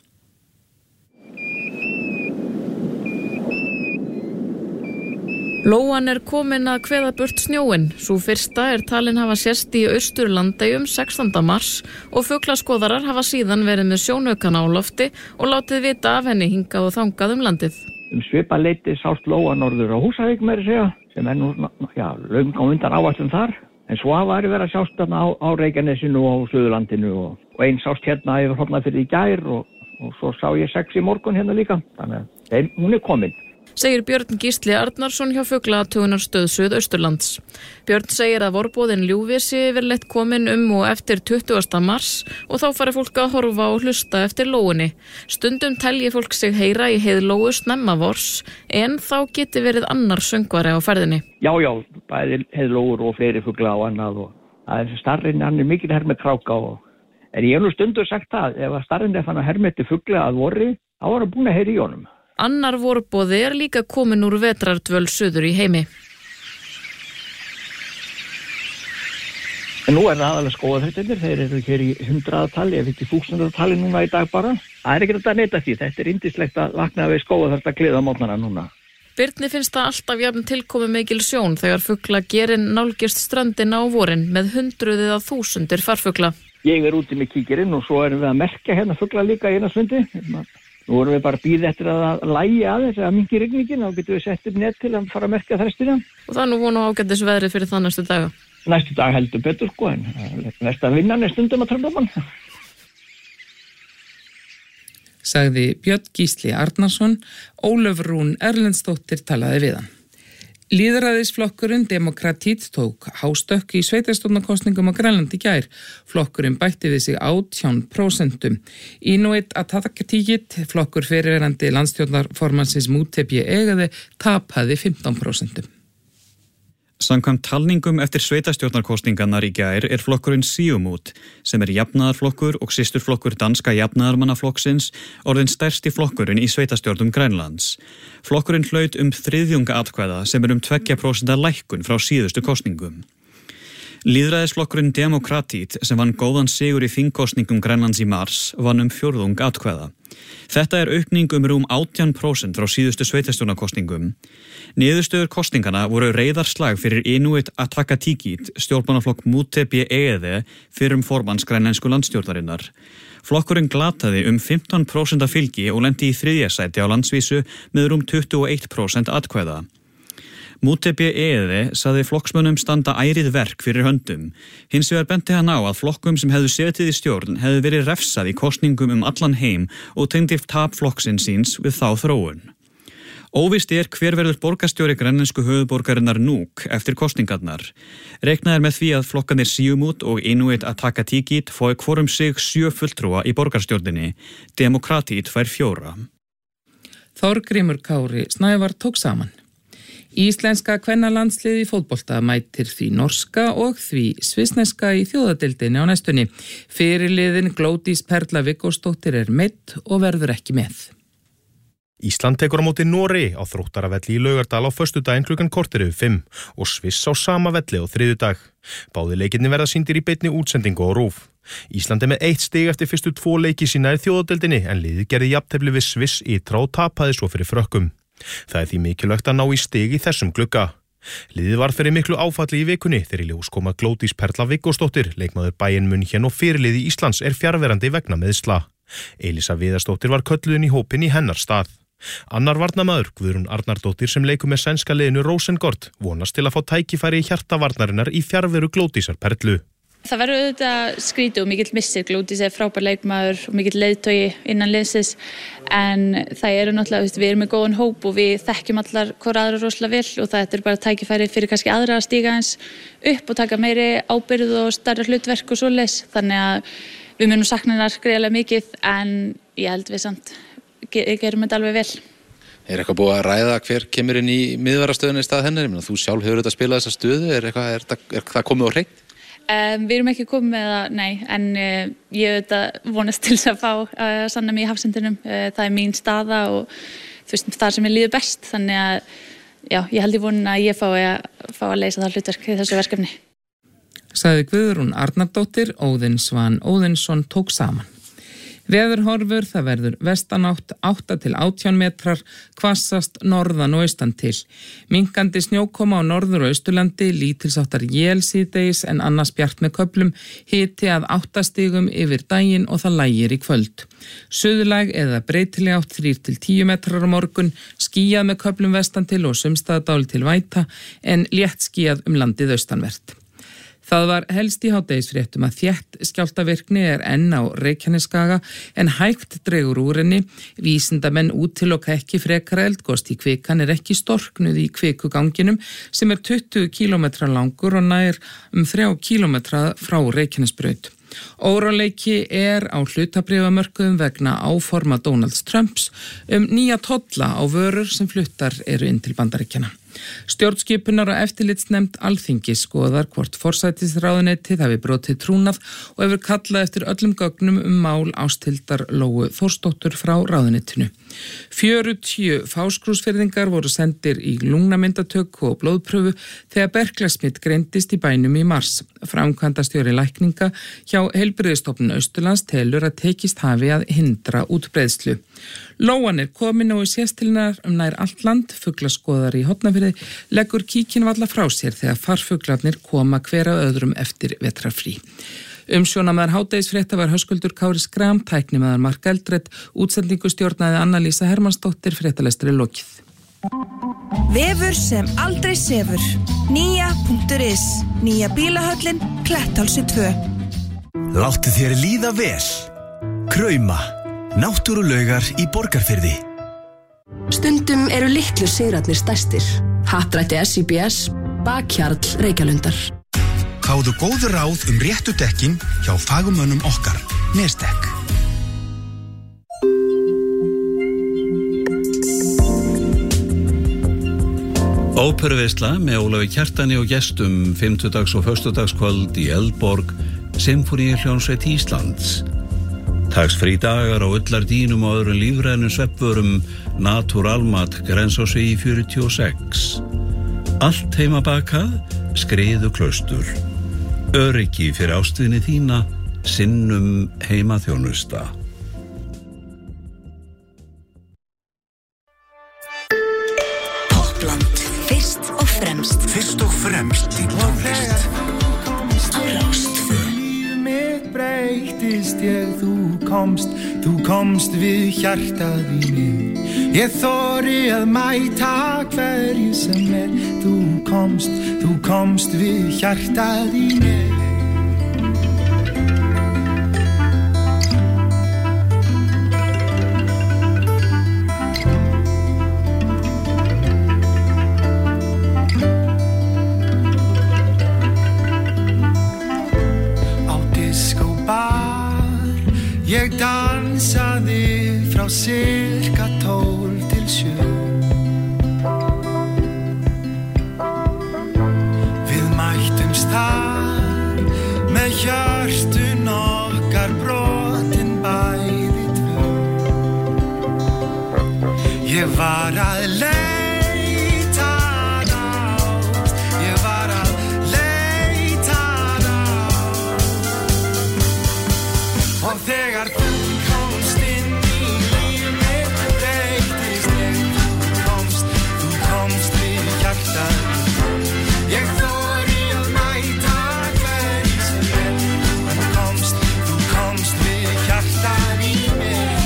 Lóan er komin að kveða burt snjóin. Sú fyrsta er talin hafa sést í Austur-Landeyjum sextánda mars og fuglaskoðarar hafa síðan verið með sjónaukana á lofti og látið vita af henni hingað og þangað um landið. um svipa leiti sást lóa norður á Húsavík með að segja, sem er nú, já, löng á undan áætlun þar. En svo hafa verið verið að sjást þarna á, á Reykjanesinu og á Suðurlandinu og, og einn sást hérna yfir Hornafirði í gær og, og svo sá ég sex í morgun hérna líka. Þannig að þeim, hún er komin. Segir Björn Gísli Arnarsson hjá Fuglaathugunarstöð Suðausturlands. Björn segir að vorboðin ljúfi sé yfirleitt komin um og eftir tuttugasta mars og þá fari fólk að horfa og hlusta eftir lóunni. Stundum telji fólk sig heyra í heiðlóu snemma vors en þá geti verið annar söngvari á ferðinni. Já, já, bæði heiðlóur og fleiri fugla og annað og það er starrinn, hann er mikil hermet kráka og en ég hef nú stundu sagt það, ef að starrinn er fann að hermeti fugla að vorri, þá var hann búin að heyra í honum. Annar vorboði er líka komin úr vetrardvöl suður í heimi. En nú er það aðalega skógaþrættirnir, þeir eru hér í hundraðatali, ef ekki þúsundatali núna í dag bara. Það er ekki þetta að neita því, þetta er yndislegt að vakna við skógaþrætt að kliða á mótnana núna. Birni finnst það alltaf jafn tilkomi mikil sjón þegar fugla gerin nálgist ströndina á vorin með hundruðið af þúsundir farfugla. Ég er úti með kíkirinn og svo erum við að merkja hérna fugla líka í eina sundi. Nú vorum við bara að bíða eftir að lægi aðeins að mingi rigningin og getum við sett upp net til að fara að merkja þrestina. Og það nú vonu ágætis veðrið fyrir það næstu daga? Næstu dag heldur betur sko en næsta vinnan er stundum að tröfla mann. Sagði Björn Gísli Arnarsson, Ólöf Rún Erlendsdóttir talaði við hann. Lýðræðisflokkurinn Demokratít tók hástökk í sveitarstjórnarkosningum á Grænlandi í gær. Flokkurinn bætti við sig átján prósentum. Inuit Ataqatigiit, flokkur fyrirverandi landstjórnarformansins Mútepi Egaði, tapaði fimmtán prósentum. Samkvæmt talningum eftir sveitarstjórnarkosningarnar í gær er flokkurinn Siumut, sem er jafnaðarflokkur og systurflokkur danska jafnaðarmannaflokksins, orðin stærsti flokkurinn í sveitarstjórnum Grænlands. Flokkurinn hlaut um þriðjunga atkvæða sem er um tveggja prósenta lækkun frá síðustu kosningum. Lýðræðisflokkurinn Demokratít, sem vann góðan sigur í þingkosningum Grænlands í mars, vann um fjórðung atkvæða. Þetta er aukning um rúm átján prósent frá síðustu sveitarstjórnarkosningum. Niðurstöður kosningana voru reiðarslag fyrir Inuit Ataqatigiit, stjórnmálaflokk Mútepi Egaði, fyrrum formanns grænlensku landstjórnarinnar. Flokkurinn glataði um fimmtán prósent fylgi og lendi í þriðja sæti á landsvísu með rúm tuttugu og eitt prósent atkvæða. Mútepi Egaði sagði flokksmönnum standa ærið verk fyrir höndum. Hins vegar benti hann á að flokkum sem hefðu setið í stjórn hefðu verið refsað í kosningum um allan heim og tengdi tap flokksins síns við þá þróun. Óvíst er hver verður borgarstjóri grænlensku höfuðborgarinnar Nuuk eftir kosningarnar. Reiknað er með því að flokkanir Siumut og Inuit Ataqatigiit fái hvorum sig sjö fulltrúa í borgarstjórninni. Demokratít fær fjóra. Þorgrímur Kári Snævar tók saman. Íslenska kvennalandslið í fótbolta mætir því norska og því svissneska í þjóðadeildinni á næstunni. Fyrirliðin Glódís Perla Viggósdóttir er meidd og verður ekki með. Ísland tekur á móti Noregi á Þróttaravelli í Laugardal á föstudaginn klukkan korter yfir fimm og Sviss á sama velli á þriðjudag. Báðir leikirnir verða sýndir í beinni útsendingu á RÚV. Ísland er með eitt stig eftir fyrstu tvo leiki sína í þjóðadeildinni en liðið gerði jafntefli við Sviss ytra og tapaði svo fyrir Frökkum. Það er því mikilvægt að ná í stig í þessum glugga. Liðið var fyrir miklu áfalli í vikunni þegar í ljós kom að Glódís Perla Viggósdóttir, leikmaður Bayern München og fyrirliði Íslands er fjarverandi vegna meiðsla. Elísa Viðarsdóttir var kölluðin í hópinn í hennar stað. Annar varnarmaður, Guðrún Arnardóttir sem leikur með sænska liðinu Rosengård, vonast til að fá tækifæri í hjartavarnarinnar í fjarveru Glódísar Perlu. Það verður auðvitað skrítið og mikill missir. Glódís er frábær leikmaður og mikill leiðtogi innan liðsins en það eru náttúrulega, við erum með góðan hóp og við þekkjum allar hver aðra rosalega vel og það er bara tækifæri fyrir kannski aðra að stíga eins upp og taka meiri ábyrgð og stærra hlutverk og svoleiðis. Þannig að við munum sakna hennar greiðlega mikið en ég held við samt gerum þetta alveg vel. Er eitthvað búið að ræða hver kemur inn í miðvarastöðunni í stað hennar? Ég meina, þú sjálf hefur þetta spilað þessa stöðu, er, eitthvað, er, það, er það komið á hreint? Um, við erum ekki komið með það, nei, en uh, ég auðvitað vonast til þess að fá að uh, sanna mig í hafsendinum. Uh, það er mín staða og þú veist, það sem ég líður best, þannig að já, ég held í vonin að ég fái að, fá að leysa það hlutverk í þessu verkefni. Sagði Guðrún Arnardóttir, Óðinn Svan Óðinsson tók saman. Veðurhorfur, það verður vestanátt átta til átján metrar, hvassast norðan og austan til. Minkandi snjókoma á norður og austurlandi, lítilsáttar él síðdegis en annars bjart með köflum, hiti að átta stigum yfir daginn og það lægir í kvöld. Suðlæg eða breytileg átt þrír til tíu metrar á morgun, skýjað með köflum vestan til og sumstaða dálítil væta en létt skýjað um landið austanvert. Það var helst í hádegisfréttum að þétt skjálftavirkni er enn á Reykjanesskaga en hægt dregur úr henni. Vísindamenn útiloka ekki frekara eldgos því kvikan er ekki storknuð í kvikuganginum sem er tuttugu kílómetra langur og nær um þrjá kílómetra frá Reykjanesbraut. Óróleiki er á hlutabréfamörkuðum vegna áforma Donalds Trumps um nýja tolla á vörur sem fluttar eru inn til Bandaríkjanna. Stjórnskipunar og eftirlitsnefnd Alþingis skoðar hvort forsætisráðuneytið hafi brotið trúnað og hefur kallað eftir öllum gögnum um mál Ásthildar Lóu Þórsdóttur frá ráðuneytinu. fjörutíu fáskrúsfirðingar voru sendir í lungnamyndatöku og blóðpröfu þegar berklasmitt greindist í bænum í mars. Framkvæmdastjóri lækninga hjá Heilbrigðisstofnun Austurlands telur að tekist hafi að hindra útbreiðslu. Lóan er komin og sést til nær um nær allt land, fuglaskoðari í Hornafirði leggur kíkin valla frá sér þegar farfuglarnir koma hver af öðrum eftir vetrarfrí. Umsjónamaður hádegisfrétta var Höskuldur Kári Skram, tæknimaður Mark Eldred, útsendingu stjórnaði Anna-Lísa Hermannsdóttir, fréttalestri lokið. Vefur sem aldrei sefur. Nýja punktur is. Nýja bílahöllin, Kletthálsi tvö. Láttu þér líða vel. Krauma. Náttúrulaugar í Borgarfirði. Stundum eru litlu sigrarnir stærstir. Happdrætti S I B S, bakhjarl Reykjalundar. Fáðu góð ráð um réttu dekkin hjá fagumönnum okkar. Nestek. Óperuveisla með Ólafi Kjartani og gestum fimmtudags og föstudagskvöld í Eldborg, Sinfóníuhljómsveit Íslands. Taxfrí dagar á ullardínum og öðrum lífrænum sveppvörum, Naturalmat, Grensásvegi fjörutíu og sex. Allt heimabakað, Skriðu Klaustur. Öryggi fyrir ástvinni þína, sinnum heimaþjónusta. Toppland, fyrst og fremst. Fyrst og fremst í tónlist. Á Rástvö. Breytist ég, þú komst, þú komst við hjartað í mig. Ég þori að mæta hverju sem er. Þú komst, þú komst við hjartað í mig. Ég dansaði frá cirka tólf til sjö. Við mættumst þar með hjörtun okkar brotin bæði tvö. Ég var að leita nást, ég var að leita nást. Og þegar þú komst inn í líf mitt breytist ég. Þú komst, þú komst við hjartað. Ég þori að mæta hverju sem er. Þú komst, þú komst við hjartað í mig.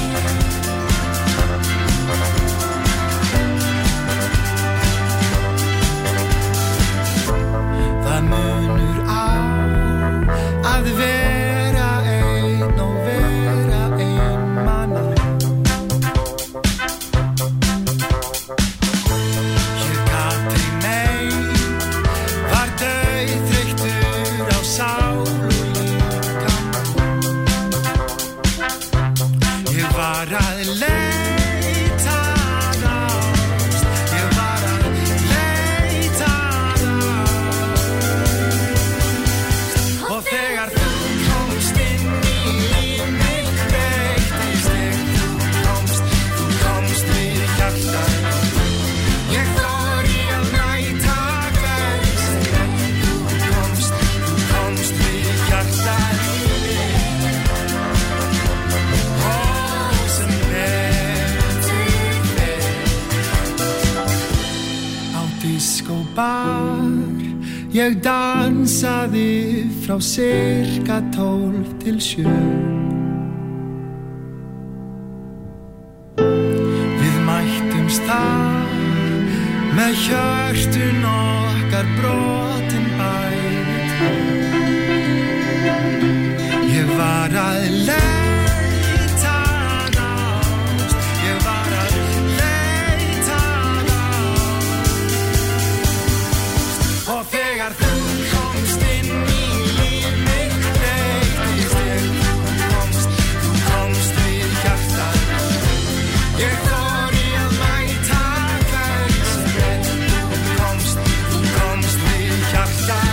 Það munur á að vera einn og vera einmana. Ég gat ei meir, var dauðþreyttur á sál og líkama. Ég var að leita nást, ég var að leita nást. Og þegar þú komst inn í líf mitt breytist ég. Þú komst, þú komst við hjartað. Ég þori að mæta hverju sem er. Þú komst, þú komst við hjartað í mig. Ó, bar. Ég dansaði frá cirka tólf til sjö. Við mættumst þar með hjörtun okkar brotin bæði tvö. Ég var að leita að ást, ég var að leita að ást. Og þegar þú komst inn í líf mitt breytist ég. Þú komst, þú komst við hjartað. Ég þori að mæta hverju sem er. Þú komst, þú komst við hjartað.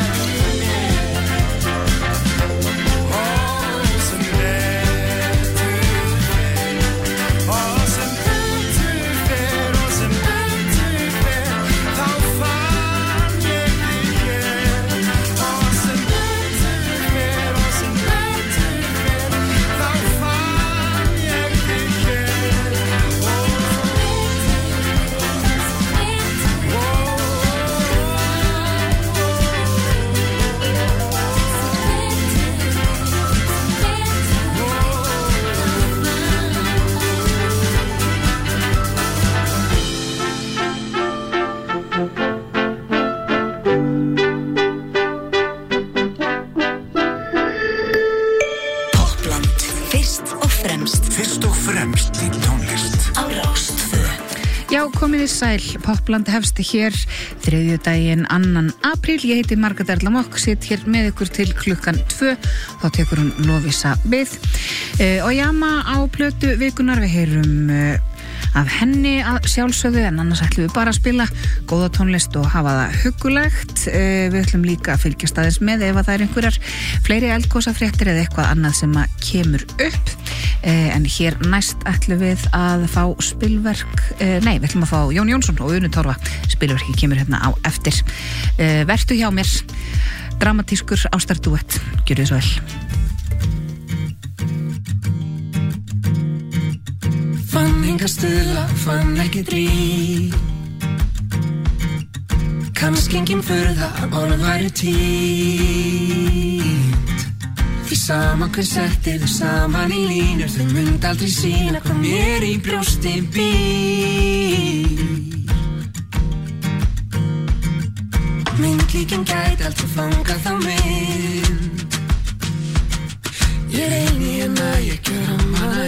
Komið í sæl, Popland hefst hér þriðjudaginn annan apríl. Ég heiti Margrét Erla Mokk, sitt hér með ykkur til klukkan tvö. Þá tekur hún Lovísa við. Uh, og jama á plötu vikunar, við heyrum uh, af henni að sjálfsögðu, en annars ætlum við bara að spila góða tónlist og hafa það huggulegt. Uh, við ætlum líka að fylgjast aðeins með ef að það er einhverjar fleiri eldgosafréttir eða eitthvað annað sem að kemur upp. Uh, en hér næst ætlum við að fá spilverk, uh, nei, við ætlum að fá Jón Jónsson og Unu Torfa. Spilverki kemur hérna á eftir. Uh, vertu hjá mér, dramatískur ástarduett, gjörðu þið svo vel. Fann enga stuðla, fann ekki dríf. Kannski engin furða, orð væri týnt. Því sama hver settir þau saman í línur, þau mynd aldrei sína hvað mér í brjósti býr. Myndlíkin gæti aldrei fangað þá mynd. Ég reyni en að ég gjöra hana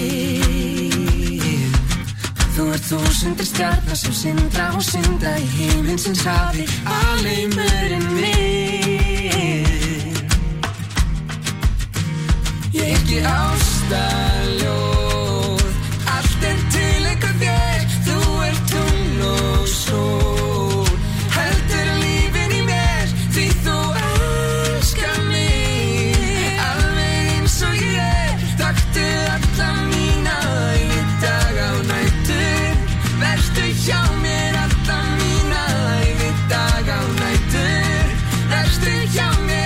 ein. Þú ert þúsundir stjarnar sem syndra og synda í himinsins hafi, aleimurinn minn. Ég er ekki ástarljóð, allt er til eitthvað þér. Þú ert tungl og sól, heldur lífin í mér, því þú elskar mig alveg eins og ég er. Taktu alla mína ævi daga og nætur, vertu hjá mér alla mína ævi daga og nætur, vertu hjá mér.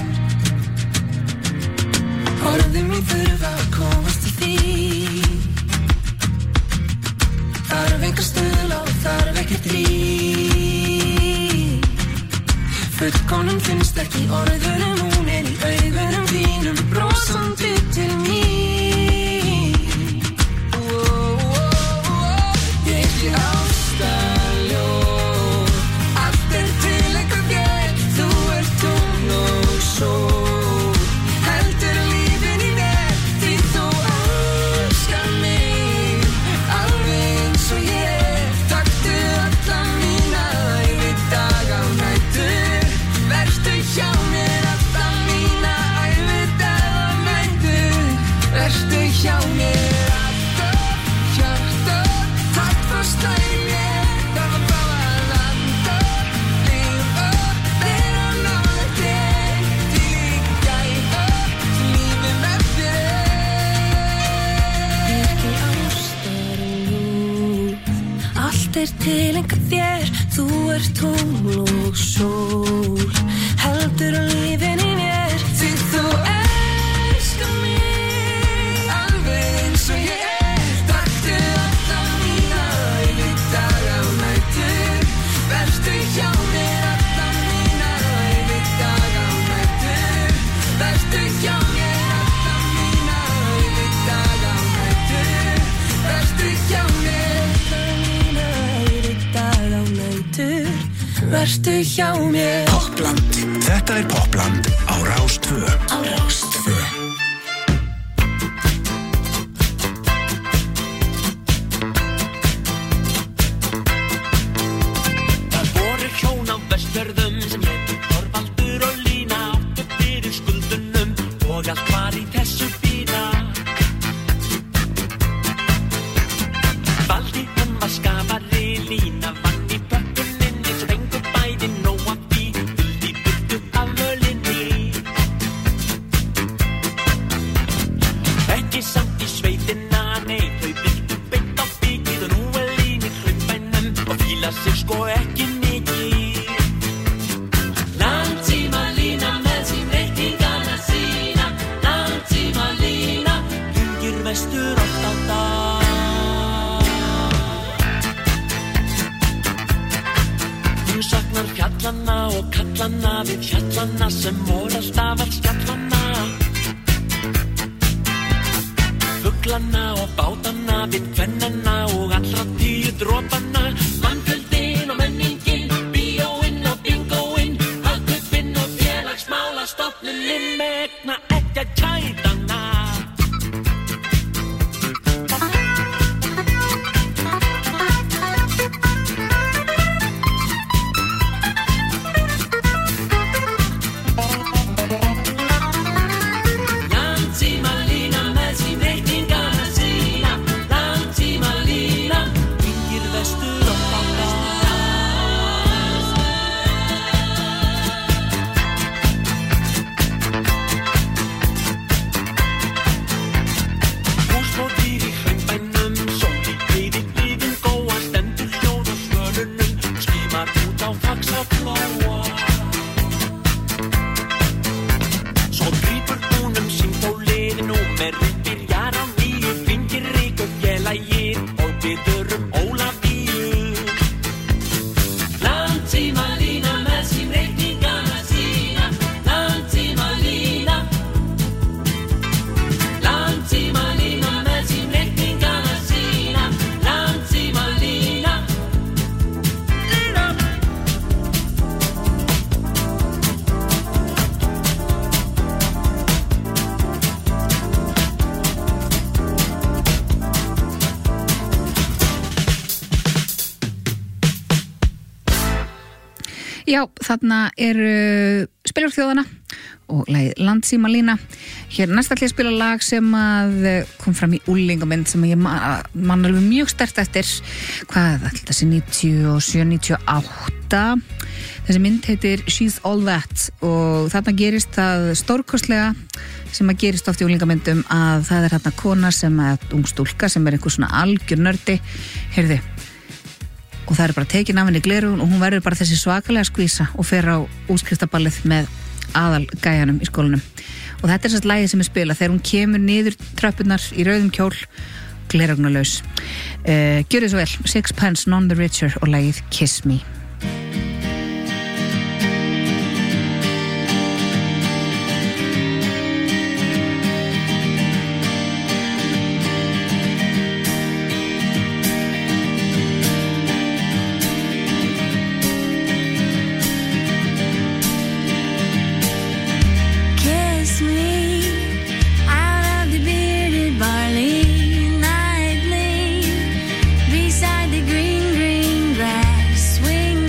Orðið mín þurfa að komast til því. Þarf enga stuðla og þarf ekki dríf. Fullkomnun finnst ekki orðunum, hún er í augunum þínum, brosandi til mín. Oh, oh, oh, oh. Ég er ekki ástarljóð, allt er til eitthvað þér. Þú ert tungl og sól, hjá mér alltaf, hjarta, takk fyrst að í mér. Það var bara að landa, lifa, vera nálægt þér. Því líka gæfa, lífið með þér. Ekki ástarljóð, allt er til enga þér. Þú ert tungl og sól, heldur á lífin í mér, því þú elskar mig. So yeah, taktu alla mína ævi daga og nætur, vertu hjá mér vertu hjá mér. Popland. Þetta er Popland á Rás tvö. Á Rás tvö. Það voru hjón á Vestfjörðum sem hétu Þorvaldur og Lína, áttu fyrir skuldunum og allt var í þessu fína. Valdi hann var skafari, Lína vann í pökkunin eins og fengur bæði nóg af því, vildi burtu af mölinni. Ekki samt í sveitina, nei, þau vildu beint á byggjið og nú er Lín í hraunbænum og fíla sig sko ekki mikið. Langtíma Lína með sín reikningana sína, langtíma Lína, hringir vestur oft á dag. Hún saknar fjallana og kallana við hjallana sem voru alltaf alls skjallana. Fuglana og bátana við kvennana og allra tíu dropana. Mannfjöldin og menningin, bíóinn og bingóinn, hagkaupinn og félagsmálastofnunin megna ekki að kætana. Langtíma Lína með sín reikningana sína, langtíma Lína, hringir vestur oft á dag. Húsmóðir í hraunbænum, sól í heiði blíðin góa, stendur hljóð á svölunum, skimar út á Faxaflóa. Svo grípur hún um símtólið, númerið byrjar á nýju, hringir Rík og félagið og biður um Ólafíu. Langtíma Lína með sín reikningana sína, langtíma Lína, langtíma Lína með sín reikningana sína, langtíma Lína, Lína. Já, þarna eru spilar þjóðana og lagið Landsíma Lína. Hér næst ætla ég að spila lag sem að kom fram í úlingamynd sem ég man, man alveg mjög sterkt eftir. Hvað ætla þessi níutíu og sjö níutíu og átta? Þessi mynd heitir She's All That og þarna gerist það stórkostlega sem að gerist oft í úlingamyndum að það er þarna kona sem er ung stúlka sem er einhver svona algjör nördi. Heyrðu, og það er bara tekin af henni gleraugun og hún verður bara þessi svakalega skvísa og fer á útskriftaballið með aðal gæjanum í skólanum. Og þetta er sérst lagið sem er spilað þegar hún kemur niður tröppurnar í rauðum kjól, gleraugnalaus. Uh, Gjörðu svo vel, Sixpence None the Richer og lagið Kiss Me. Kiss me out of the bearded barley nightly, beside the green, green grass, swing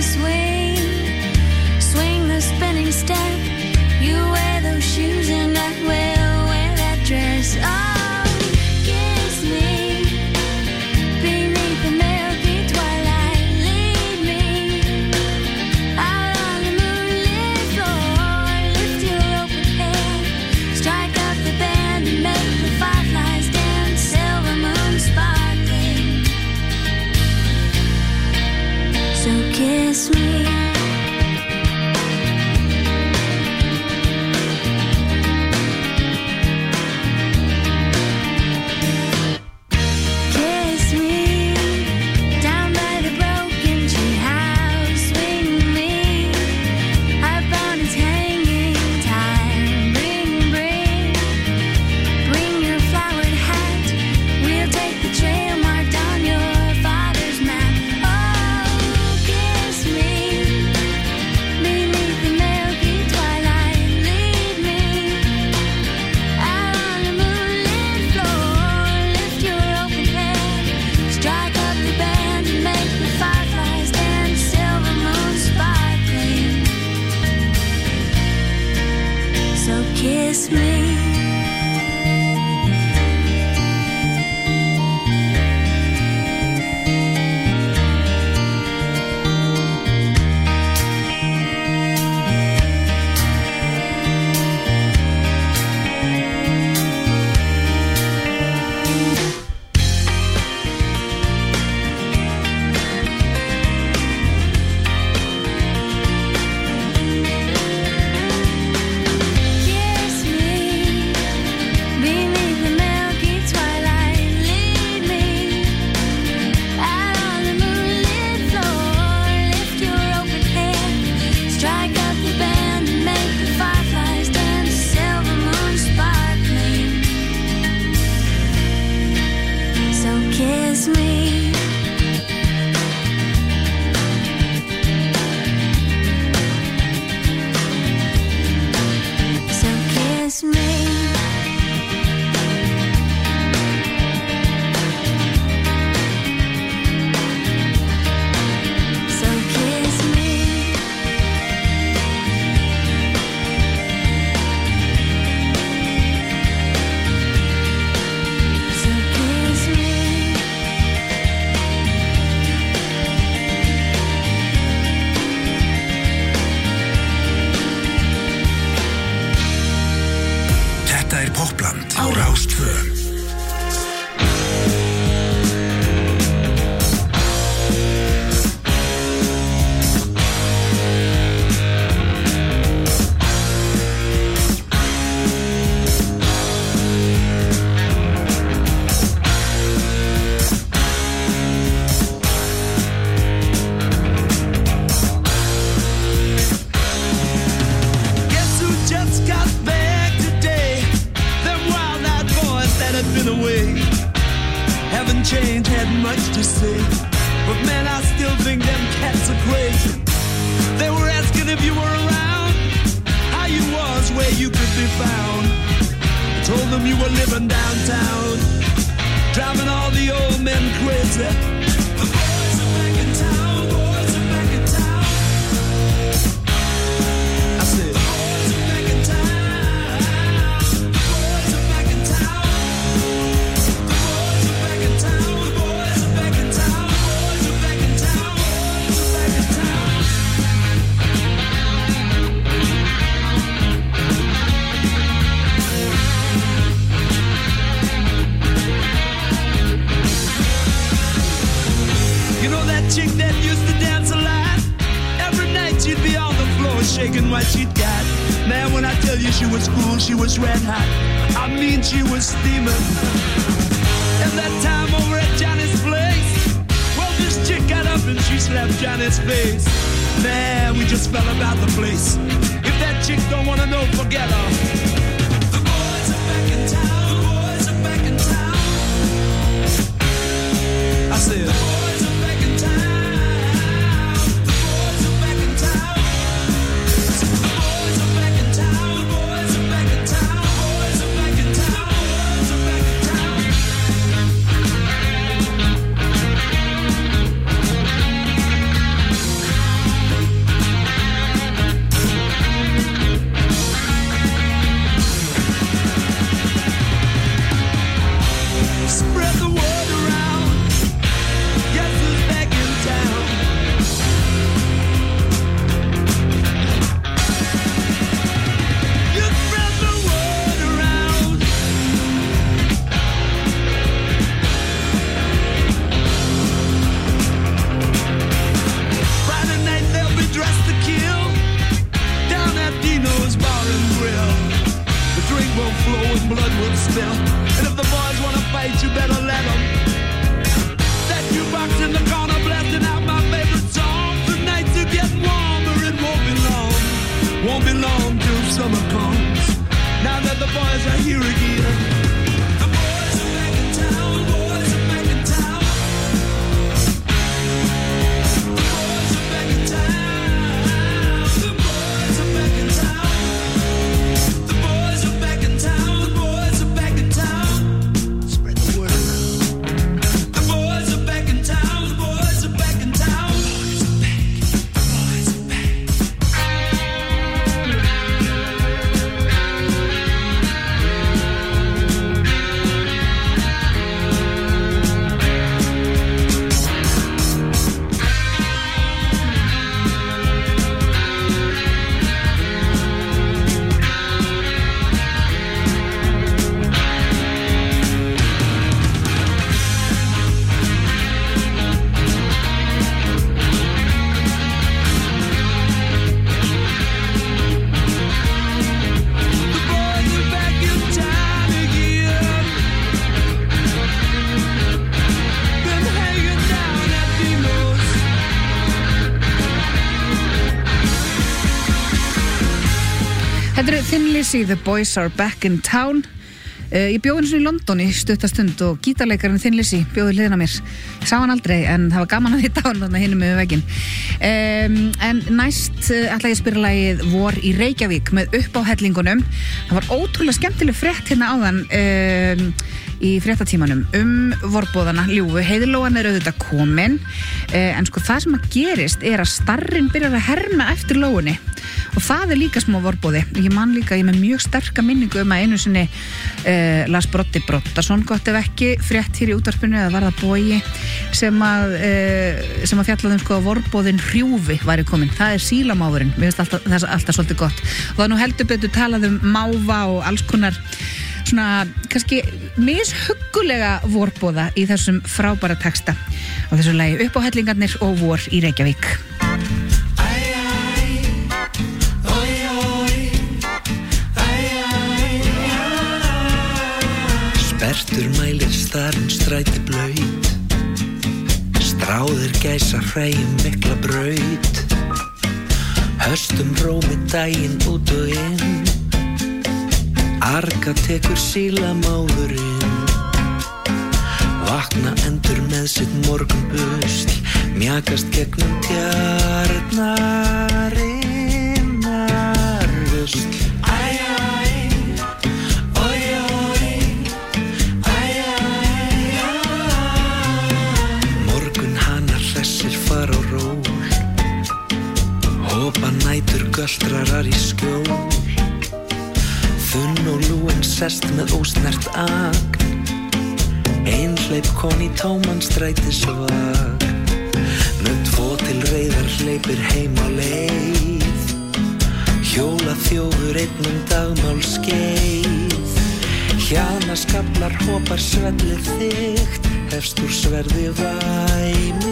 kiss me. So kiss me. So kiss me. So kiss me. Þetta er Popland á Rástvö. Guess who just got back today? Them wild-eyed boys that had been away haven't changed, had much to say. But man, I still think them cats are crazy. They were asking if you were around, how you was, where you could be found. I told them you were living downtown, driving all the old men crazy. The boys are back in town, boys are back in town. I said, the boys are back in town. The boys are back in town. The boys are back in town. The boys are back in town. The boys are back in town. The boys are back in town. You know that chick that used to dance a lot? Every night she'd be on the floor shaking what she'd got. Man, when I tell you she was cool, she was red hot. I mean, she was steaming. And that time over at Johnny's place, well, this chick got up and she slapped Johnny's face. Man, we just fell about the place. If that chick don't wanna know, forget her. The boys are back in town. The boys are back in town. I said, the boys are back in town. The boys are back in town. The boys are back in town. The boys are back in town. The boys are back in town. The boys are back in town. Spread the word around. Guess who's back in town? You spread the word around. Friday night they'll be dressed to kill down at Dino's Bar and Grill. The drink will flow and blood will spill. And if the boys wanna fight, you better let them. That jukebox in the corner blasting out my favorite song. The nights are getting warmer, it won't be long. Won't be long till summer comes. Now that the boys are here again. The boys are back in town. The boys are back in town. The boys are back in town. The boys are back in town. The boys are back in town. The boys are back in town. Spread the word around. The boys are back in town. The boys are back in town. The boys are back. The boys are back. The boys are back in town again. Been hanging down at Dino's. Þetta eru Thin Lizzy, The Boys Are Back in Town. Uh, ég bjó einu sinni í London í stuttastund og gítarleikarinn Thin Lizzy bjóði hliðina á mér. Ég sá hann aldrei en það var gaman að hitta hann þarna hinum með vegginn. Um, en næst uh, ætla ég að spila lagið Vor í Reykjavík með uppáhellingunum. Það var ótrúlega skemmtileg frétt hérna áðan um, í fréttatímanum um vorboðana ljúfu. Heiðlóan er auðvitað komin uh, en sko það sem að gerist er að starrinn byrjar að herma eftir lóunni og það er líka smá vorboði. Ég man líka, ég er með mjög sterka minningu um að einu sinni uh, las Broddi Broddason, gott ef ekki, frétt hér í útvarpinu eða var það Bogi sem að, uh, sem að fjallaði um sko að vorboðin hrjúfi væri komin. Það er sílamáfurinn, mér finnst alltaf, það er alltaf svolítið gott. Og það nú heldur betur talað um máva og alls konar svona kannski mishuggulega vorboða í þessum frábæra texta á þessu lagi Uppáhellingarnir og Vor í Reykjavík. Spertur mælir starinn stræti blaut, stráðir gæsa hræjum mikla braut, höstum rómi daginn út og inn, arga tekur sílamáðurinn, vakna endur með sitt morgunbusl, mjakast gegnum tjarnarinnar rusl. Far á ról, hopa nætur göltrarar í skjól, þunn og lúin sest með ósnert agn, einhleyp kon í tóman strætisvagn, með tvo til reiðar hleypir heim á leið, hjóla þjófur einnum dagmál skeið, hjana skaflar hopar svellið þygt, hefst úr sverði væmin.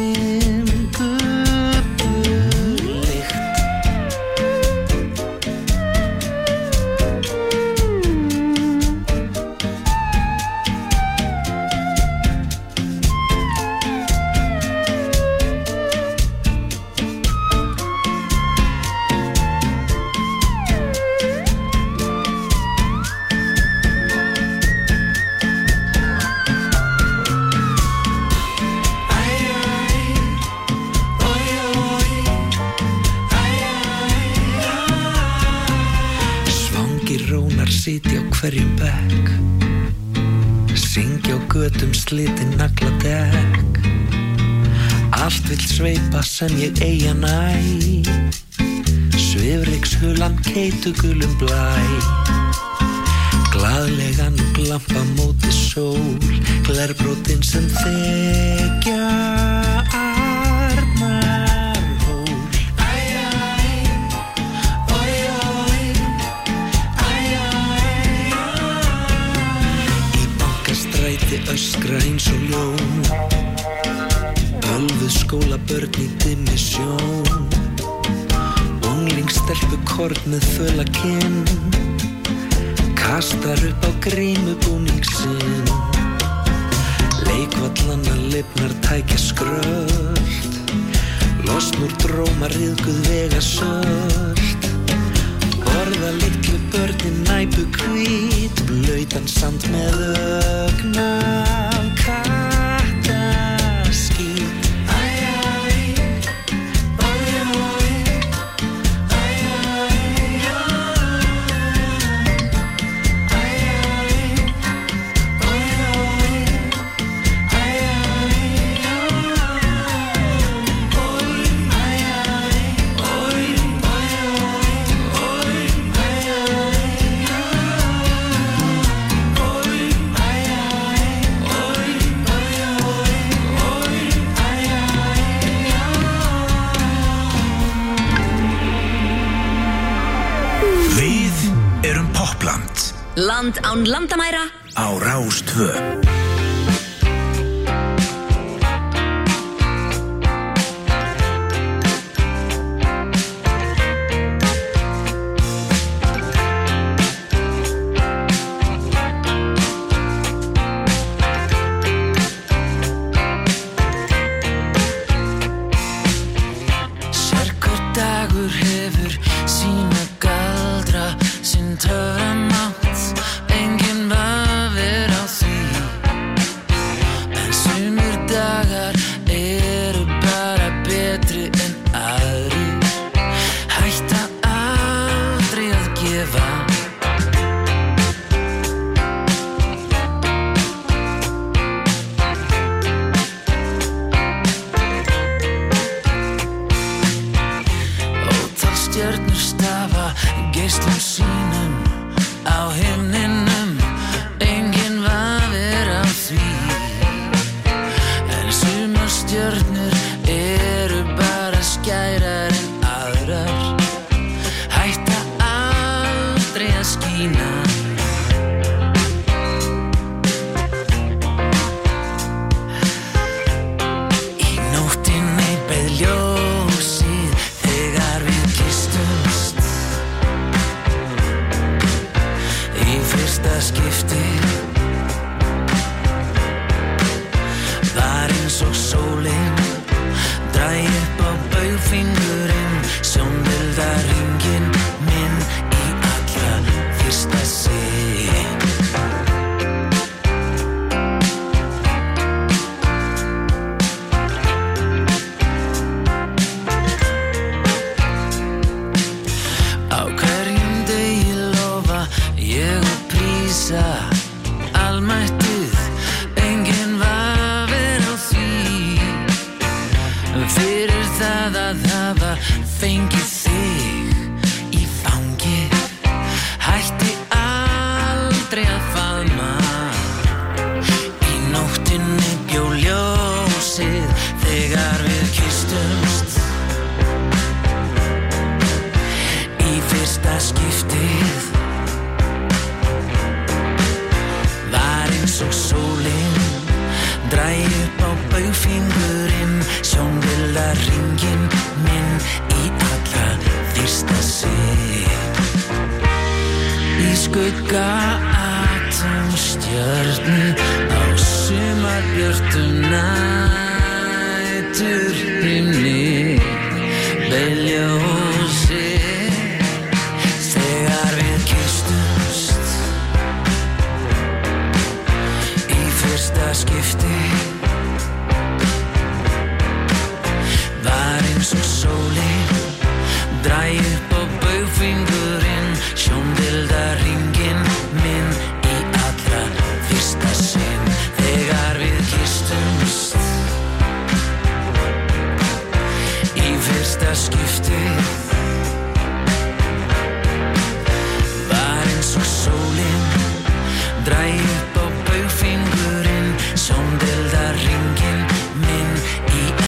Sitja á hverjum bekk, syngja á götum slitin nagladekk, allt vill sveipa sem ég eigi að næ, svifrykshulan keitugulum blæ, glaðlegan glampa móti sól, glerbrotin sem þekja öskra eins og ljón, ölfuð skólabörn í dimmi sjón, unglingsstelpu korn með föla kinn, kastar upp á grímubúning sinn, leikvallanna lifnar tækja skröld, losn úr dróma riðguð vega söld, borða litlu börnin næpu hvít, blautan sand með ögnam kattaskít. Land án landamæra á Rás tvö. Sérhver dagur hefur sína galdra, sinn töframátt, enginn vafi hringinn minn í allra fyrsta sinn. Í skugga atómstjörnu á sumarbjörtum nætur himni beið ljósið þegar við kysstumst í fyrsta skipti.